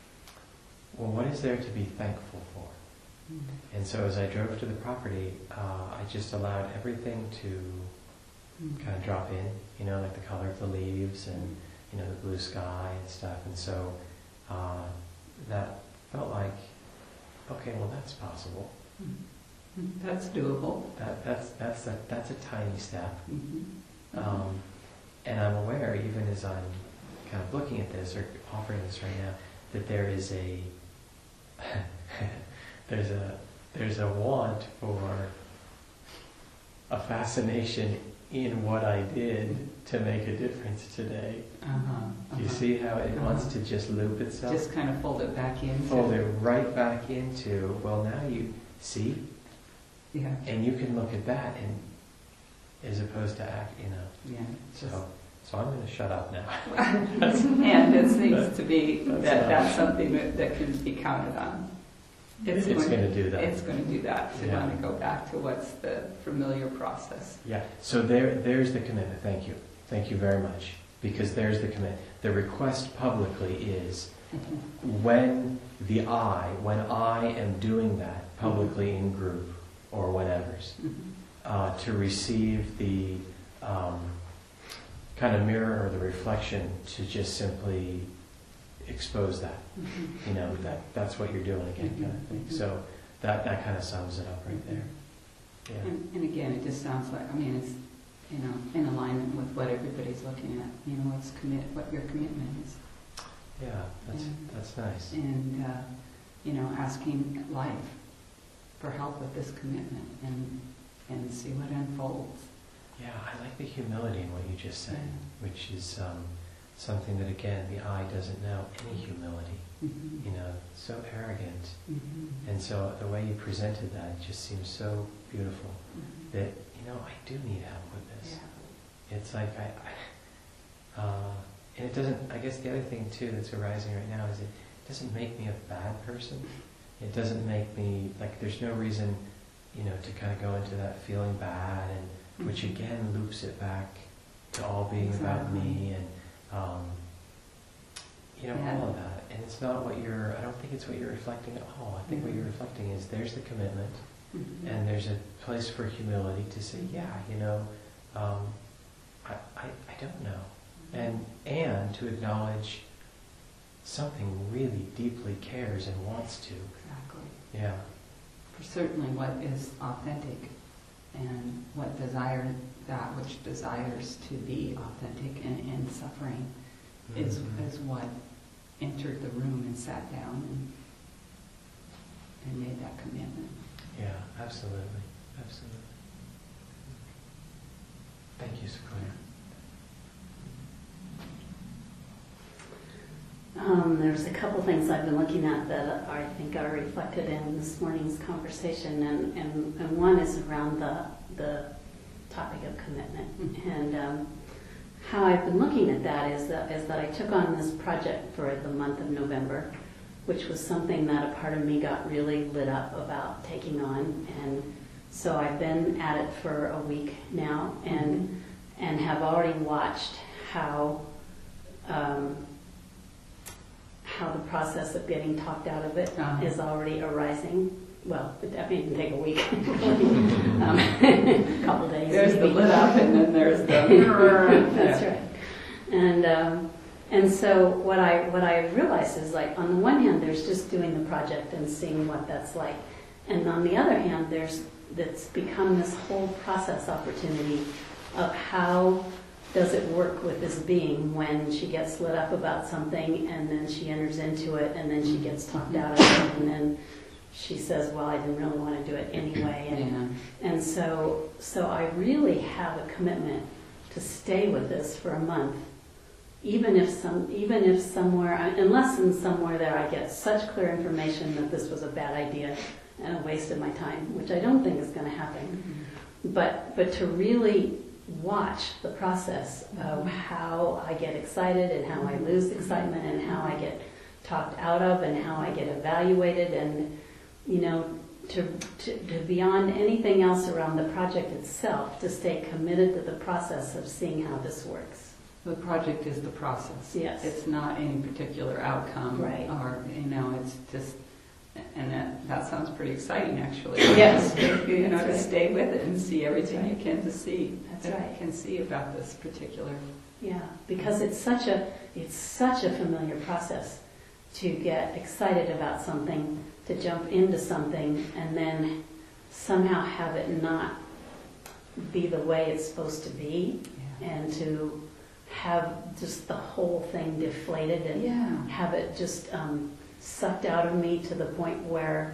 well, what is there to be thankful for? Mhm. And so as I drove to the property, uh, I just allowed everything to Mhm. kind of drop in, you know, like the color of the leaves and, you know, the blue sky and stuff. And so uh, that felt like, okay, well, that's possible. Mhm. That's doable. That that's that's a, that's a tiny step. Mhm. Um, and I'm aware, even as I'm kind of looking at this or offering this right now, that there is a there's a there's a want for a fascination in what I did to make a difference today. Uh-huh. Do you Uh-huh. see how it wants Uh-huh. to just loop itself? Just kind of fold it back in. Fold it right back into, well, now you see, Yeah. and you can look at that and as opposed to act, you know. Yeah. Just, So, So I'm going to shut up now. And it seems to be That's that not- that's something that, that can be counted on. It's going to do that. It's going to do that, to Yeah. want to go back to what's the familiar process. Yeah, so there, there's the commitment. Thank you. Thank you very much. Because there's the commitment. The request publicly is when the I, when I am doing that publicly in group or whatever's, uh, to receive the um, kind of mirror or the reflection to just simply expose that. You know, that that's what you're doing again, kind of thing. So that, that kind of sums it up right there. Yeah. And, and again, it just sounds like, I mean, it's, you know, in alignment with what everybody's looking at, you know, what's commit, what your commitment is. Yeah, that's, And- that's nice. And, uh, you know, asking life for help with this commitment and, and see what unfolds. Yeah, I like the humility in what you just said, which is um, something that, again, the I doesn't know any humility. Mhm. You know, so arrogant. Mhm. And so the way you presented that just seems so beautiful Mhm. that, you know, I do need help with this. Yeah. It's like I, I uh, and it doesn't, I guess the other thing too that's arising right now is it doesn't make me a bad person. It doesn't make me, like there's no reason, you know, to kind of go into that feeling bad, and which Mhm. again loops it back to all being about Exactly. me and, um, you know, Yeah. all of that. And it's not what you're, I don't think it's what you're reflecting at all. I think what you're Mhm. reflecting is there's the commitment, Mhm. and there's a place for humility to say, yeah, you know, um, I, I, I don't know. And, and to acknowledge something really deeply cares and wants to. Exactly. Yeah. For certainly what is authentic and what desire, that which desires to be authentic and in suffering is, Mhm. is what entered the room and sat down and, and made that commitment. Yeah, absolutely. Absolutely. Thank you, Sequoia. Um, there's a couple things I've been looking at that I think are reflected in this morning's conversation, and, and, and one is around the, the topic of commitment. Mhm. And um, how I've been looking at that is that, is that I took on this project for the month of November, which was something that a part of me got really lit up about taking on. And so I've been at it for a week now, and, and have already watched how um, how the process of getting talked out of it Uh-huh. is already arising. Well, it definitely didn't take a week. um, a couple days. There's the maybe. lit up and then there's the... That's Yeah. right. And um, and so what I what I realized is, like, on the one hand, there's just doing the project and seeing what that's like, and on the other hand, there's that's become this whole process opportunity of how does it work with this being when she gets lit up about something and then she enters into it and then she gets talked out of it and then she says, well, I didn't really want to do it anyway. And, Yeah. and so, so I really have a commitment to stay with this for a month, even if some, even if somewhere, unless in somewhere there I get such clear information that this was a bad idea and a waste of my time, which I don't think is going to happen. But, but to really watch the process of how I get excited and how I lose excitement and how I get talked out of and how I get evaluated, and, you know, to, to, to beyond anything else around the project itself, to stay committed to the process of seeing how this works. The project is the process. Yes. It's not any particular outcome. Right. Or, you know, it's just, and that, that sounds pretty exciting, actually. Yes. You know, That's to right. stay with it and see everything That's you can to see. That's that right. you can see about this particular. Yeah, because it's such a it's such a familiar process to get excited about something, to jump into something, and then somehow have it not be the way it's supposed to be, Yeah. and to have just the whole thing deflated and Yeah. have it just um, sucked out of me to the point where,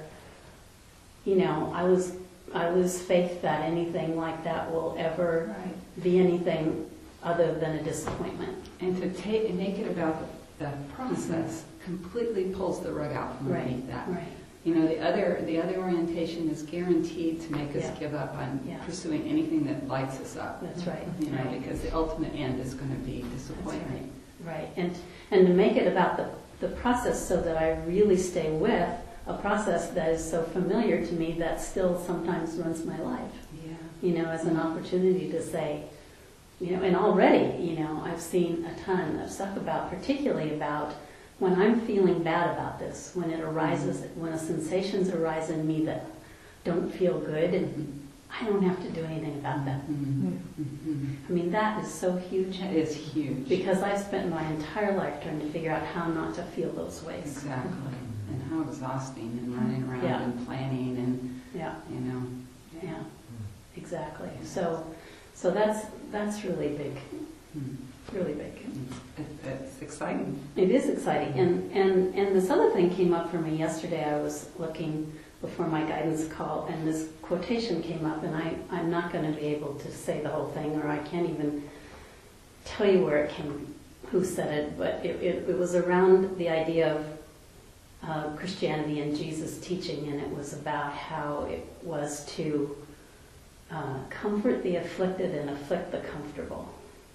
you know, I lose I lose faith that anything like that will ever Right. be anything other than a disappointment. And to take and make it about the, the process completely pulls the rug out from underneath that. Right. You know, the other, the other orientation is guaranteed to make us Yeah. give up on Yeah. pursuing anything that lights us up. That's right. You know, right. because the ultimate end is going to be That's disappointment. right. Right. And and to make it about the the process, so that I really stay with a process that is so familiar to me that still sometimes runs my life. Yeah. You know, as an opportunity to say, you know, and already, you know, I've seen a ton of stuff about, particularly about when I'm feeling bad about this, when it arises, when a sensations arise in me that don't feel good, and I don't have to do anything about that. Mhm. Mhm. I mean, that is so huge. It is huge. Because I've spent my entire life trying to figure out how not to feel those ways. Exactly. And how exhausting, and running around Yeah. and planning, and, Yeah, you know. yeah, exactly. So, so that's that's really big, Mhm. really big. It's, it's exciting. It is exciting, and and and this other thing came up for me yesterday. I was looking before my guidance call, and this quotation came up, and I I'm not going to be able to say the whole thing, or I can't even tell you where it came, who said it, but it it, it was around the idea of uh, Christianity and Jesus' teaching, and it was about how it was to uh, comfort the afflicted and afflict the comfortable.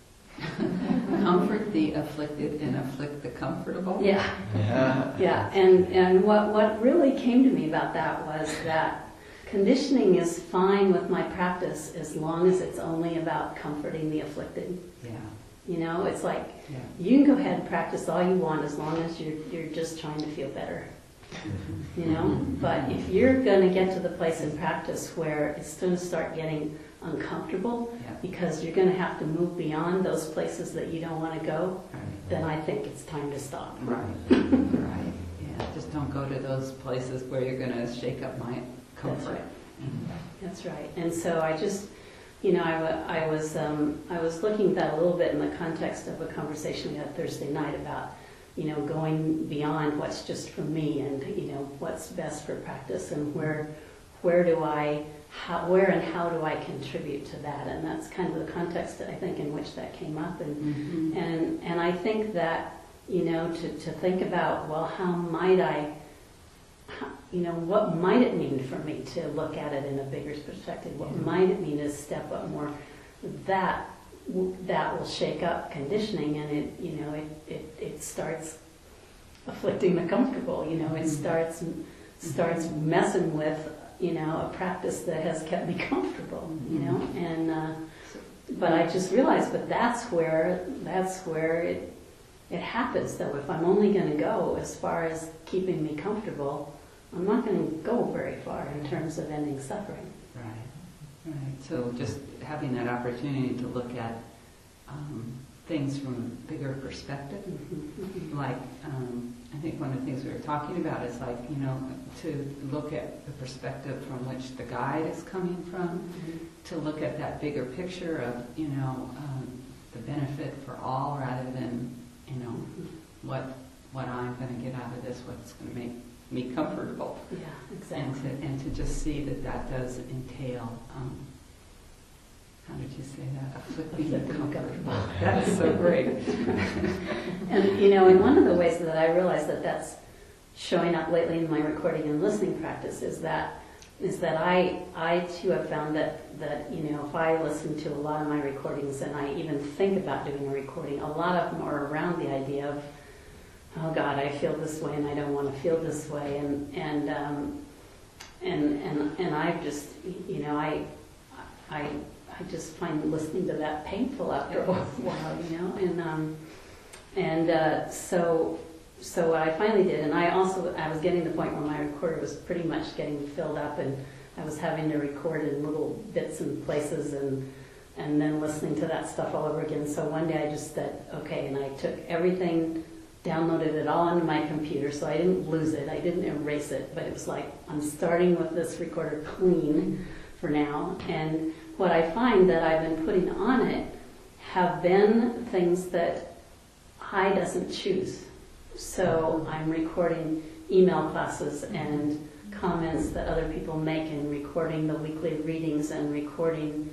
Comfort the afflicted and afflict the comfortable. Yeah. Yeah. Yeah, and, and what, what really came to me about that was that conditioning is fine with my practice as long as it's only about comforting the afflicted. Yeah. You know, it's like Yeah. you can go ahead and practice all you want as long as you're, you're just trying to feel better. You know, but if you're going to get to the place in practice where it's going to start getting uncomfortable Yeah. because you're going to have to move beyond those places that you don't want to go, Right. then I think it's time to stop. Right. Right. Yeah. Just don't go to those places where you're going to shake up my comfort. right. That's right. And so I just, you know, I, wa- I was um, I was looking at that a little bit in the context of a conversation we had Thursday night about, you know, going beyond what's just for me, and you know what's best for practice, and where where do I how where and how do I contribute to that, and that's kind of the context I think in which that came up, and Mhm. and and I think that, you know, to to think about, well, how might I, how, you know, what might it mean for me to look at it in a bigger perspective? What Yeah. might it mean to step up more? That w- that will shake up conditioning, and it, you know, it it, it starts afflicting the comfortable. You know, it Mhm. starts starts messing with, you know, a practice that has kept me comfortable. You know, and uh, but I just realized, but that's where that's where it it happens. Though, if I'm only going to go as far as keeping me comfortable, I'm not going to go very far in terms of ending suffering. Right, right. So just having that opportunity to look at um, things from a bigger perspective, like um, I think one of the things we were talking about is like, you know, to look at the perspective from which the guide is coming from, to look at that bigger picture of, you know, um, the benefit for all rather than, you know, what what I'm going to get out of this, what's going to make me comfortable. Yeah, And exactly. to, and to just see that that does entail, um, how did you say that? Afflicting the Afflicting the comfortable. comfortable. That's so great. And, you know, and one of the ways that I realize that that's showing up lately in my recording and listening practice is that is that I, I too have found that, that, you know, if I listen to a lot of my recordings and I even think about doing a recording, a lot of them are around the idea of, oh God, I feel this way and I don't want to feel this way. And, and, um, and, and, and I've just, you know, I, I, I just find listening to that painful after a while, you know, and, um, and, uh, so, So what I finally did, and I also, I was getting to the point where my recorder was pretty much getting filled up, and I was having to record in little bits and places, and and then listening to that stuff all over again. So one day I just said, okay, and I took everything, downloaded it all onto my computer, so I didn't lose it, I didn't erase it, but it was like, I'm starting with this recorder clean for now, and what I find that I've been putting on it have been things that I doesn't choose. So I'm recording email classes and comments that other people make, and recording the weekly readings, and recording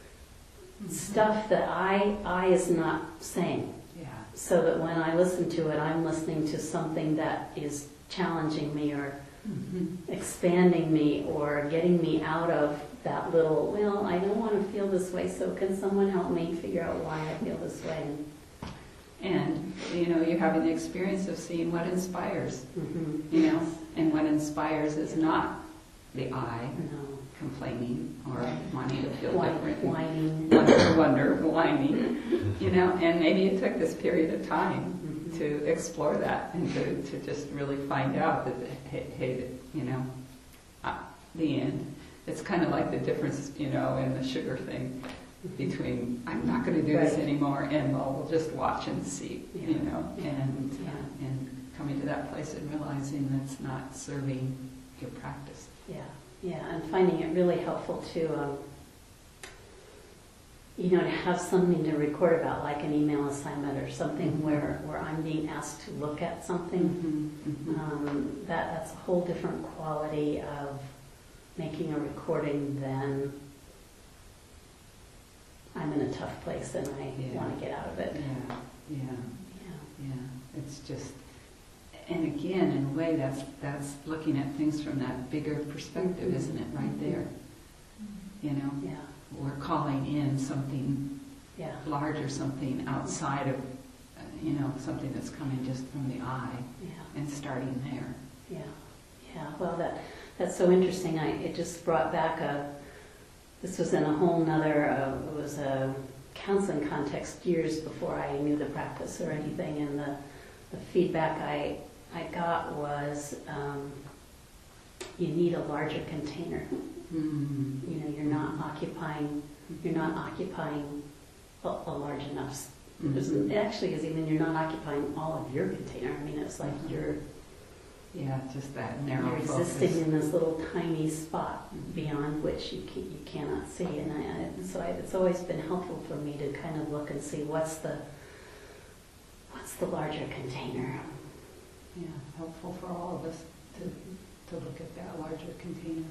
stuff that I I is not saying. Yeah. So that when I listen to it, I'm listening to something that is challenging me, or Mhm. expanding me or getting me out of that little, well, I don't want to feel this way, so can someone help me figure out why I feel this way? And, you know, you're having the experience of seeing what inspires, Mhm. you know, and what inspires is not the I No. complaining or wanting to feel Why- different. Whining. Wonder, wonder, whining, you know, and maybe it took this period of time Mhm. to explore that and to, to just really find out that, hey, hey, you know, uh, the end. It's kind of like the difference, you know, in the sugar thing between I'm not going to do this Right. anymore and well, we'll just watch and see, Yeah. you know, and Yeah. uh, and coming to that place and realizing that's not serving your practice. Yeah, yeah, and finding it really helpful to, um, you know, to have something to record about, like an email assignment or something where, where I'm being asked to look at something. Mhm. Um, that that's a whole different quality of making a recording than I'm in a tough place and I Yeah. want to get out of it. Yeah, yeah. Yeah. Yeah, it's just, and again, in a way, that's that's looking at things from that bigger perspective, Mhm. isn't it? Right there, you know, Yeah, we're calling in something yeah, larger, something outside of, uh, you know, something that's coming just from the eye, yeah. and starting there. Yeah, yeah. Well, that that's so interesting. I it just brought back a. This was in a whole nother. Uh, it was a counseling context years before I knew the practice or anything, and the the feedback I I got was um, you need a larger container. Mm. You know, you're not occupying. You're not occupying a, a large enough. s- Mhm. It actually is even you're not occupying all of your container. I mean, it's like you're. Yeah, just that narrow You're focus. existing in this little tiny spot beyond which you can, you cannot see, and I, I- so I, it's always been helpful for me to kind of look and see what's the what's the larger container. Yeah, helpful for all of us to to look at that larger container.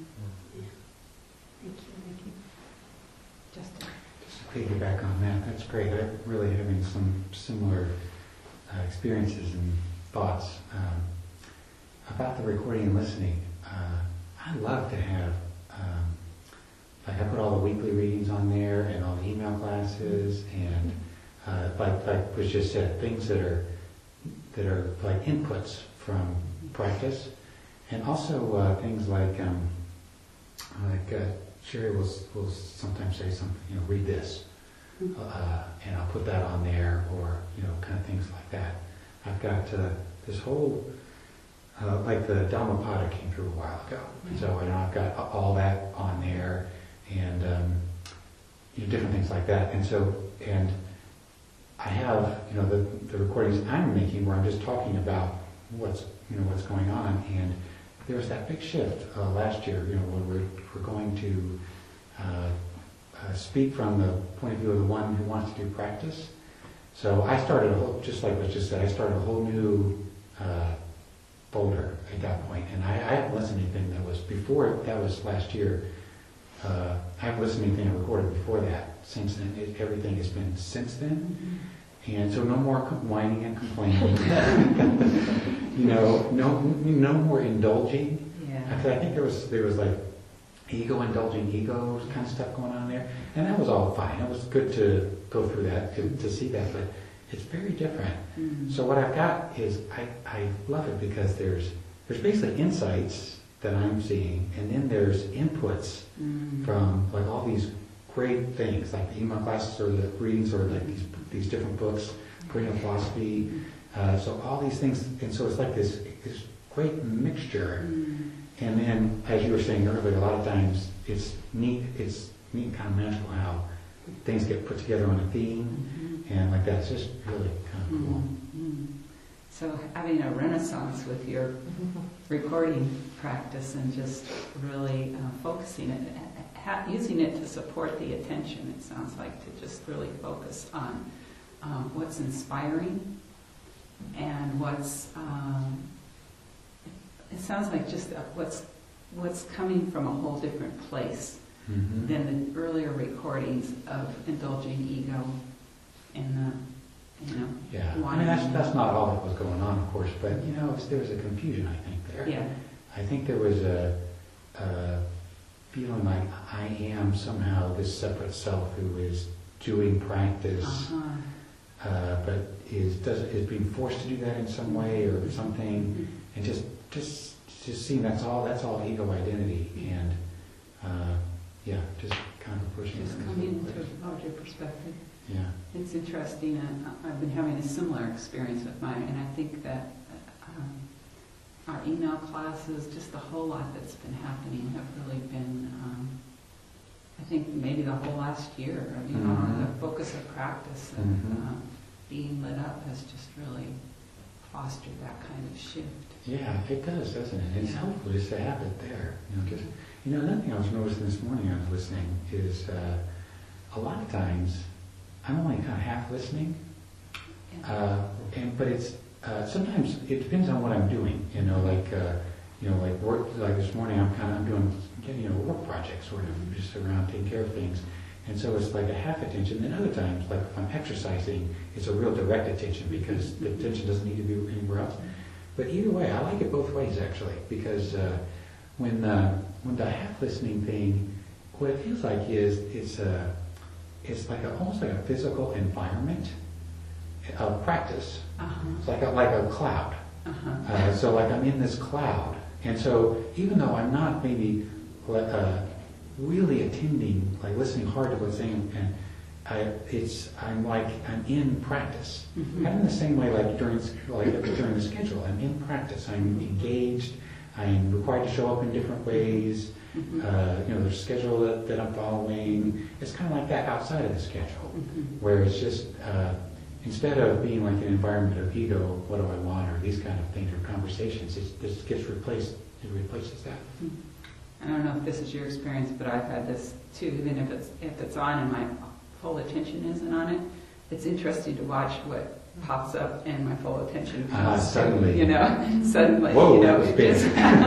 Thank you, thank you. Justin. Just to piggyback on that, that's great. I'm really having some similar uh, experiences and thoughts um, about the recording and listening. Uh, I love to have, um, like I put all the weekly readings on there and all the email classes and uh, like like was just said, things that are that are like inputs from practice, and also uh, things like um, like uh, Sherry will will sometimes say something, you know, read this, uh, and I'll put that on there, or you know, kind of things like that. I've got uh, this whole uh, like the Dhammapada came through a while ago, and so I know I've got all that on there, and um, you know, different things like that, and so and I have you know the the recordings I'm making where I'm just talking about what's you know what's going on, and there was that big shift uh, last year, you know, when we're, we're going to uh, uh, speak from the point of view of the one who wants to do practice. So I started a whole, just like was just said, I started a whole new uh, folder at that point, and I, I haven't listened to anything that was before. That was last year. Uh, I haven't listened to anything I recorded before that. Since then, it, everything has been since then. And so no more whining and complaining. you know, no no more indulging. Yeah. I think there was there was like ego indulging ego kind of stuff going on there, and that was all fine. It was good to go through that to, to see that, but it's very different. Mm. So what I've got is I, I love it because there's there's basically insights that I'm seeing, and then there's inputs Mm. from like all these great things, like the email classes or the readings or like these these different books, perennial philosophy. Uh, so all these things, and so it's like this this great mixture. Mm. And then, as you were saying earlier, a lot of times it's neat. It's neat and kind of magical how things get put together on a theme, Mhm. and like that's just really kind of cool. Mm. So having a renaissance with your recording practice and just really uh, focusing it, ha- using it to support the attention, it sounds like, to just really focus on um, what's inspiring and what's, um, it sounds like just uh, what's what's coming from a whole different place Mm-hmm. than the earlier recordings of indulging ego and the, you know, Yeah, I Why- mean that's that's not all that was going on, of course, but you know it's, there was a confusion, I think, there. yeah. I think there was a, a feeling like I am somehow this separate self who is doing practice, Uh-huh. uh, but is does is being forced to do that in some way or something, Mhm. and just just just seeing that's all that's all ego identity, and uh, yeah, just kind of pushing. Just it coming into into place. a larger perspective. Yeah. It's interesting, and I've been having a similar experience with mine, and I think that um, our email classes, just the whole lot that's been happening, have really been, um, I think maybe the whole last year, you know, Mhm. the focus of practice and Mhm. um, being lit up has just really fostered that kind of shift. Yeah, it does, doesn't it? It's Yeah. helpful just to have it there. You know, just you know, another thing I was noticing this morning I was listening is uh, a lot of times I'm only kind of half listening, Yeah. uh, and but it's uh, sometimes it depends on what I'm doing. You know, like uh, you know, like work. Like this morning, I'm kind of I'm doing you know work projects, sort of just around taking care of things, and so it's like a half attention. Then other times, like if I'm exercising, it's a real direct attention because the attention doesn't need to be anywhere else. But either way, I like it both ways actually, because uh, when uh, when the half listening thing, what it feels like is it's a it's like a, almost like a physical environment of practice. Uh-huh. It's like a, like a cloud. Uh-huh. Uh, so like I'm in this cloud, and so even though I'm not maybe uh, really attending, like listening hard to what's saying, and I, it's I'm like I'm in practice. Mhm. I'm in the same way like during like during the schedule. I'm in practice. I'm engaged. I'm required to show up in different ways. Mhm. Uh, you know, there's a schedule that, that I'm following. It's kind of like that outside of the schedule, Mhm. where it's just uh, instead of being like an environment of ego, what do I want, or these kind of things, or conversations, it just gets replaced. It replaces that. I don't know if this is your experience, but I've had this too. Even if it's if it's on and my full attention isn't on it, it's interesting to watch what pops up and my full attention Ah, comes to, suddenly. you know, suddenly, Whoa, you know, that was it big.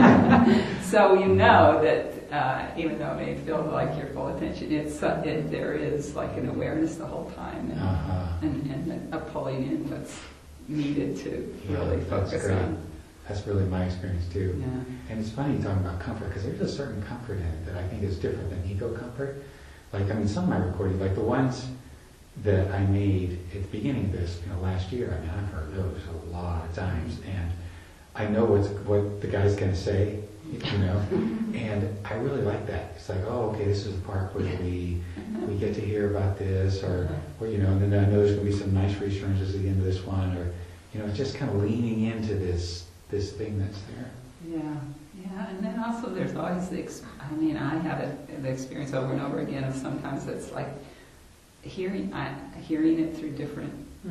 just- so you know that uh, even though it may feel like your full attention, it's uh, it, there is like an awareness the whole time, and, Uh-huh. and, and a pulling in what's needed to Yeah, really that's focus great. on. That's really my experience too. Yeah. And it's funny talking about comfort, because there's a certain comfort in it that I think is different than ego comfort. Like, I mean, some of my recordings, like the ones that I made at the beginning of this, you know, last year, I mean, I've heard those a lot of times, and I know what's, what the guy's going to say, you know, and I really like that. It's like, oh, okay, this is the part where we we get to hear about this, or, or you know, and then I know there's going to be some nice reassurances at the end of this one, or, you know, just kind of leaning into this this thing that's there. Yeah, yeah, and then also there's always the, ex- I mean, I have it, the experience over and over again of sometimes it's like hearing, I, hearing it through different,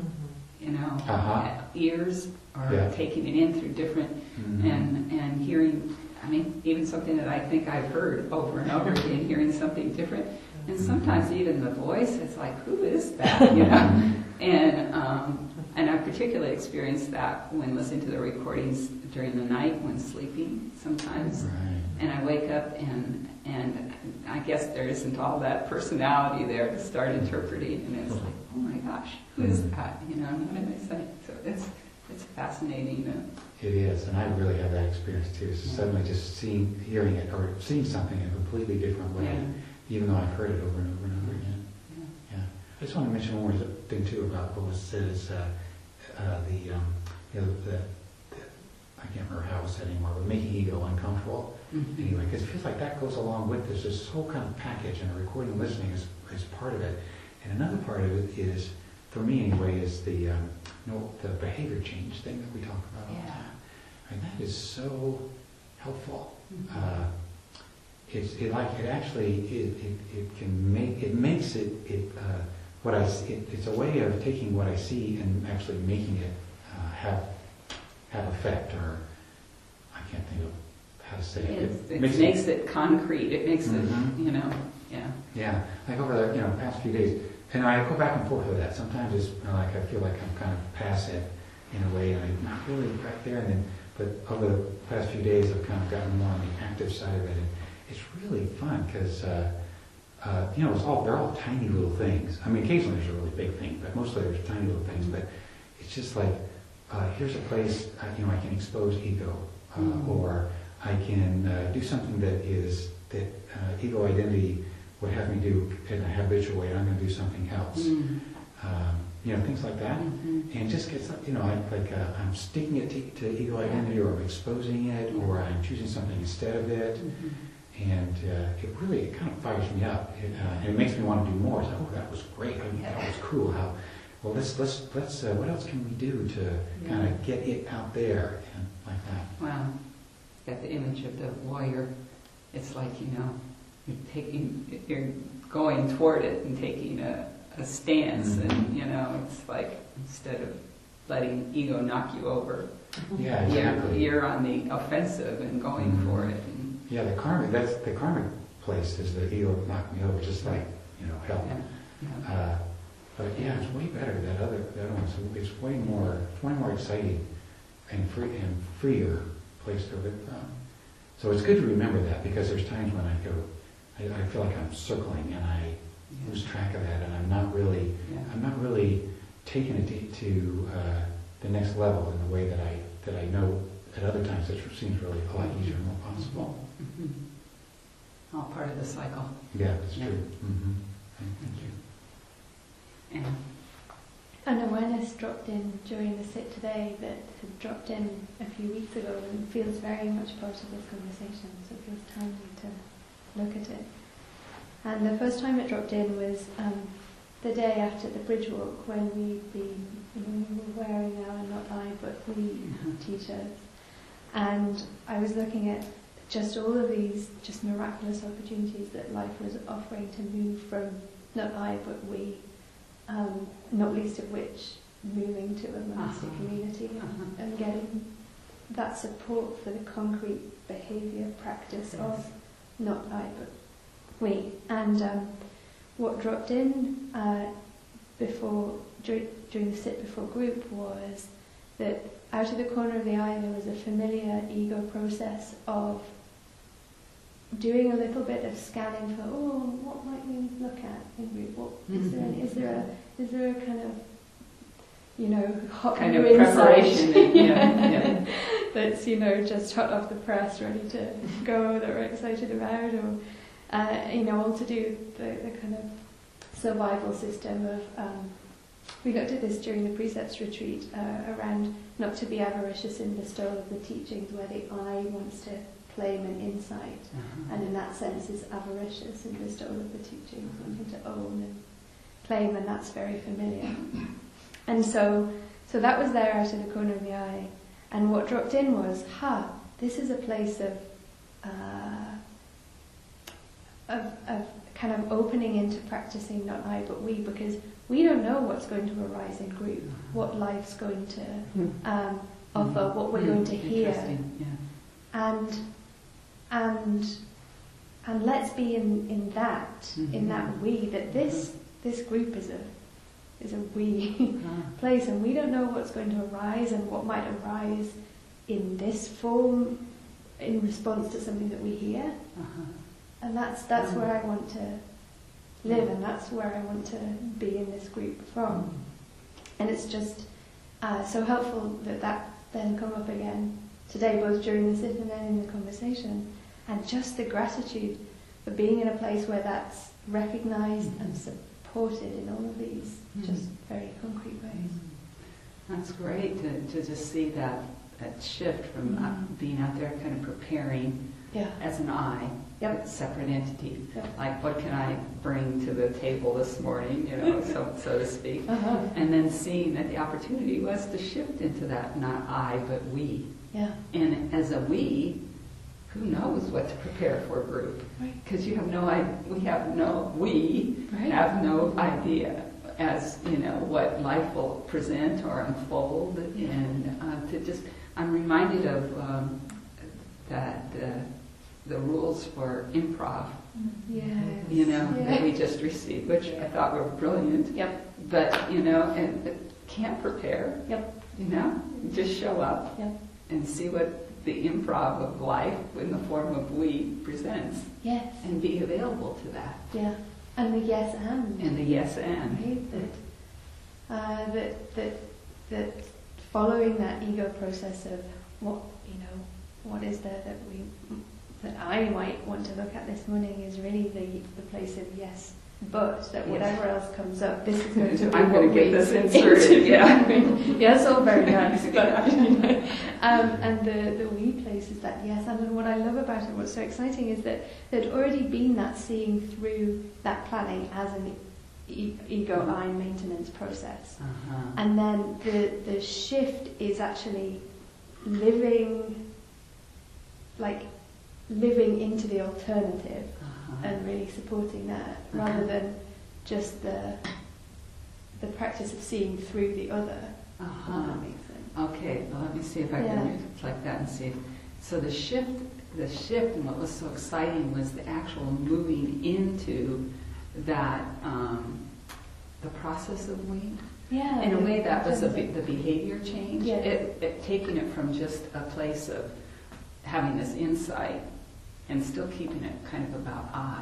you know, Uh-huh. ears, or Yeah. taking it in through different, Mhm. and, and hearing, I mean, even something that I think I've heard over and over again, hearing something different, and sometimes even the voice, it's like, who is that, you know? And um, and I particularly experienced that when listening to the recordings during the night when sleeping sometimes. Right. And I wake up and and I guess there isn't all that personality there to start interpreting, and it's like, oh my gosh, who is that? You know, what am I saying? So it's it's fascinating. And, It is, and I really have that experience too. So Yeah. suddenly just seeing, hearing it, or seeing something in a completely different way, yeah, even though I've heard it over and over and over again. yeah. Yeah. I just want to mention one more thing too about what was said is uh, uh, the, um, you know, the, the, I can't remember how it was said anymore, but making ego uncomfortable. Mhm. Anyway, because it feels like that goes along with this. This whole kind of package, and the recording and listening is, is part of it. And another part of it is, for me anyway, is the, um, you know, the behavior change thing that we talk about all the Yeah. time. And that is so helpful. Mhm. Uh, it's it like it actually it, it, it can make it makes it it uh, what I see, it, it's a way of taking what I see and actually making it uh, have have effect, or I can't think of how to say it. It's, it makes it concrete. It makes Mhm. it, you know, yeah. Yeah, like over the you know past few days, and I go back and forth with that. Sometimes it's you know, like I feel like I'm kind of passive in a way, and I'm not really right there. And then, but over the past few days, I've kind of gotten more on the active side of it, and it's really fun because uh, uh, you know it's all they're all tiny little things. I mean, occasionally there's a really big thing, but mostly there's tiny little things. But it's just like uh, here's a place uh, you know I can expose ego, uh, Mhm. or I can uh, do something that is, that uh, ego identity would have me do in a habitual way, and I'm going to do something else. Mm. Um, you know, things like that. Mhm. And just get some, you know, I, like uh, I'm sticking it to, to ego identity, or I'm exposing it, or I'm choosing something instead of it. Mhm. And uh, it really, it kind of fires me up, it, uh, and it makes me want to do more. It's like, oh, that was great. I mean, that was cool. How, well, let's let's let's. Uh, what else can we do to Yeah. kind of get it out there and like that? Wow. Got the image of the warrior. It's like, you know, you're taking, you're going toward it and taking a, a stance, Mhm. and you know, it's like instead of letting ego knock you over, Yeah, exactly. you're, you're on the offensive and going Mhm. for it. And, Yeah, the karmic. That's the karmic place. Is the ego knock me over, just like you know, hell. yeah, yeah. Uh, but yeah, it's way better. That other, that one. So it's way more, it's way more exciting and free and freer place to live from. So it's good to remember that, because there's times when I go, I, I feel like I'm circling and I Yeah. lose track of that, and I'm not really, Yeah. I'm not really taking it to, to uh, the next level in the way that I that I know at other times. It seems really a lot easier and more possible. Mhm. All part of the cycle. Yeah, that's Yeah. true. Mm-hmm. Thank you. And An awareness dropped in during the sit today that had dropped in a few weeks ago and feels very much part of this conversation, so it feels timely to look at it. And the first time it dropped in was um, the day after the bridge walk, when we'd been, you know, we were wearing our not I but we Mhm. t-shirts. And I was looking at just all of these just miraculous opportunities that life was offering to move from not I but we, um, not least of which moving to a monastic Uh-huh. community Uh-huh. and getting that support for the concrete behaviour practice Yes. of not I but we. And um, what dropped in uh, before dur- during the sit before group was that out of the corner of the eye there was a familiar ego process of doing a little bit of scanning for, oh, what might we look at in group? What, is, there any, is there a is there a kind of, you know, hot kind new of insight preparation. and- yeah, yeah. that's, you know, just hot off the press, ready to go, that we're excited about, or uh, you know, all to do the, the kind of survival system of. Um, we looked at this during the precepts retreat uh, around not to be avaricious in bestowal of the teachings, where the I wants to claim an insight, Uh-huh. and in that sense is avaricious in bestowal of the teachings, wanting to own and claim, and that's very familiar. And so, so that was there out of the corner of the eye, and what dropped in was, ha, this is a place of, uh, of, of kind of opening into practicing not I but we, because we don't know what's going to arise in group, what life's going to um, offer, what we're going to hear. Interesting, yeah. And and and let's be in, in that, Mhm. in that we, that this this group is a is a we Ah. place, and we don't know what's going to arise and what might arise in this form in response to something that we hear. Uh-huh. And that's that's where I want to live, and that's where I want to be in this group from. And it's just uh, so helpful that that then come up again today, both during the sit and then in the conversation, and just the gratitude for being in a place where that's recognised and supported in all of these just very concrete ways. That's great to, to just see that, that shift from uh, Mhm. being out there kind of preparing Yeah. as an I, Yep. a separate entity. Yep. Like, what can I bring to the table this morning, you know, so, so to speak. Uh-huh. And then seeing that the opportunity was to shift into that, not I, but we. Yeah. And as a we, who knows what to prepare for a group? Right. Because you have no idea, we have no, we Right. have no idea as, you know, what life will present or unfold. And uh, to just, I'm reminded of um, that uh, the rules for improv, Yes. you know, Yeah. that we just received, which I thought were brilliant. Yep. But, you know, and it can't prepare. Yep. You know, just show up Yep. and see what the improv of life in the form of we presents, Yes. and be available to that. Yeah. And the yes and. And the yes and. Right? That, uh, that, that, that following that ego process of what, you know, what is there that we that I might want to look at this morning is really the the place of yes, but that whatever yes. else comes up, this is going to be I'm going to get this inserted. Into, yeah, yeah, it's all very nice, but you know, um, and the the we place is that yes, and what I love about it, what's so exciting is that there'd already been that seeing through that planning as an e- ego I maintenance process, uh-huh. and then the the shift is actually living, like living into the alternative. Uh-huh. And really supporting that, Uh-huh. rather than just the the practice of seeing through the other. Uh-huh. If that makes sense. Okay, well, let me see if I Yeah. can reflect that and see. If, so the shift, the shift, and what was so exciting was the actual moving into that um, the process of we. Yeah. In a way, that was a be- the behavior change. Yeah. It, it taking it from just a place of having this insight and still keeping it kind of about I.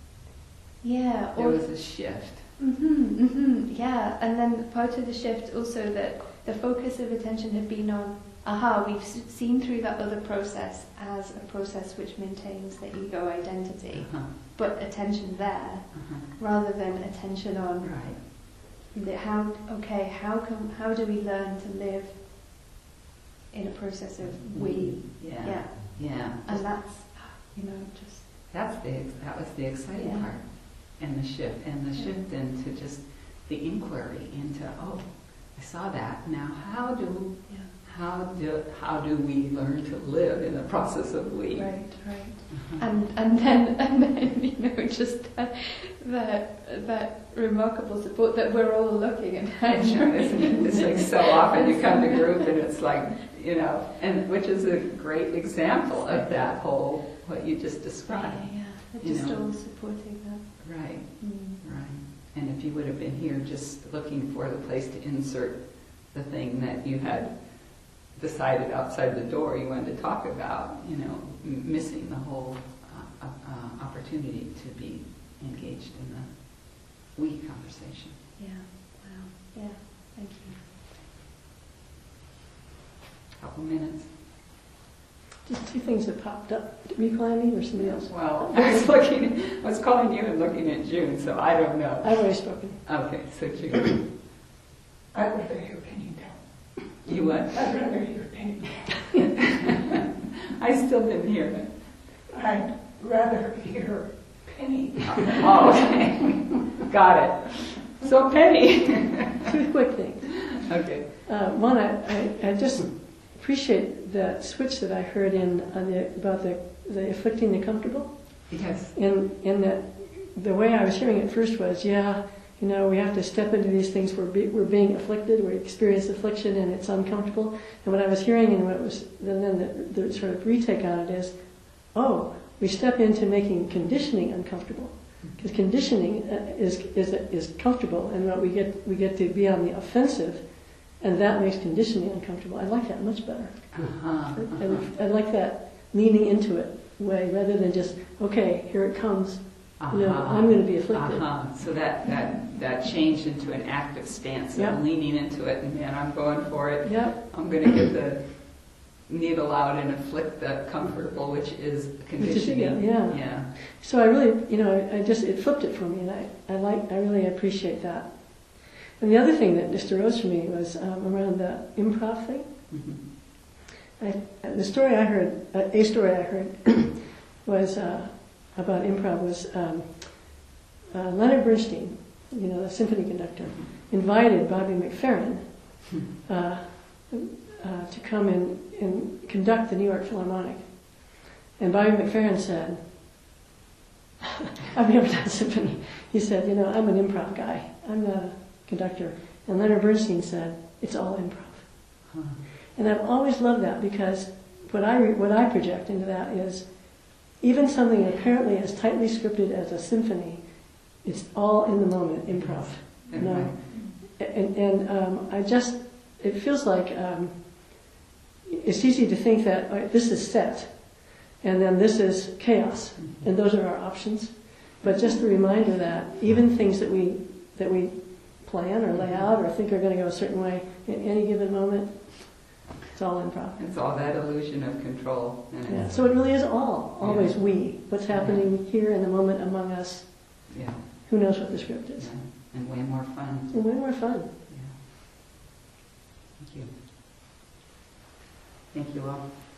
Yeah. There Or, was a shift. mm-hmm, mm-hmm, yeah, and then part of the shift also that the focus of attention had been on, aha, we've s- seen through that other process as a process which maintains the ego identity, Uh-huh. but attention there, Uh-huh. rather than attention on Right. the how. Okay, how can how do we learn to live in a process of we? Yeah. Yeah. Yeah. And that's, you know, just That's the that was the exciting Yeah. part, and the shift, and the shift into just the inquiry into oh, I saw that. Now how do yeah. how do how do we learn to live in the process of we? Right, right. Uh-huh. And and then and then you know just that that, that remarkable support that we're all looking at. I know, isn't it? It's like so often you come to group and it's like, you know, and which is a great example of that whole what you just Yeah, described. yeah. We're You just know. all supporting that. Right. Mm. Right. And if you would have been here just looking for the place to insert the thing that you had decided outside the door you wanted to talk about, you know, m- missing the whole uh, uh, opportunity to be engaged in the we conversation. Yeah. Wow. Yeah. Thank you. Couple minutes. Just two things that popped up. Me planning or somebody else? Well, I was looking, I was calling you and looking at June, so I don't know. I've already spoken. Okay, so June. I'd rather hear Penny tell. You what? I'd rather hear Penny I still didn't hear it. tell. I'd rather hear Penny. Oh, okay. Got it. So Penny. Two quick things. Okay. Uh, one, I, I, I just appreciate the switch that I heard in on the, about the, the afflicting the comfortable. Yes. In, in that the way I was hearing it first was, yeah, you know, we have to step into these things. We're, be, we're being afflicted. We experience affliction, and it's uncomfortable. And what I was hearing, and what was then, then the, the sort of retake on it is, oh, we step into making conditioning uncomfortable, because conditioning is is is comfortable, and what we get we get to be on the offensive, and that makes conditioning uncomfortable. I like that much better. Uh-huh, I, uh-huh. I, I like that leaning into it way rather than just okay, here it comes. You know, Uh-huh. I'm going to be afflicted. Uh-huh. So that, that, that changed into an active stance Yep. of leaning into it, and man, I'm going for it. Yep. I'm going to get the needle out and afflict the comfortable, which is conditioning. yeah. Yeah. So I really, you know, I just, it flipped it for me, and I, I like, I really appreciate that. And the other thing that just arose for me was um, around the improv thing. Mm-hmm. I, the story I heard, uh, a story I heard was uh, about improv was um, uh, Leonard Bernstein, you know, the symphony conductor, invited Bobby McFerrin uh, uh, to come and, and conduct the New York Philharmonic. And Bobby McFerrin said, I've never done symphony. He said, you know, I'm an improv guy. I'm not a conductor. And Leonard Bernstein said, it's all improv. Huh. And I've always loved that, because what I re- what I project into that is even something apparently as tightly scripted as a symphony, it's all in the moment, improv. You know? And, and um, I just, it feels like um, it's easy to think that all right, this is set, and then this is chaos, and those are our options. But just the reminder that even things that we that we plan or lay out or think are going to go a certain way in any given moment, It's all improv. It's all that illusion of control. And Yeah. it's, So it really is all, always Yeah. we. What's happening here in the moment among us, yeah, who knows what the script is. yeah, and way more fun. And way more fun. Yeah. Thank you. Thank you all.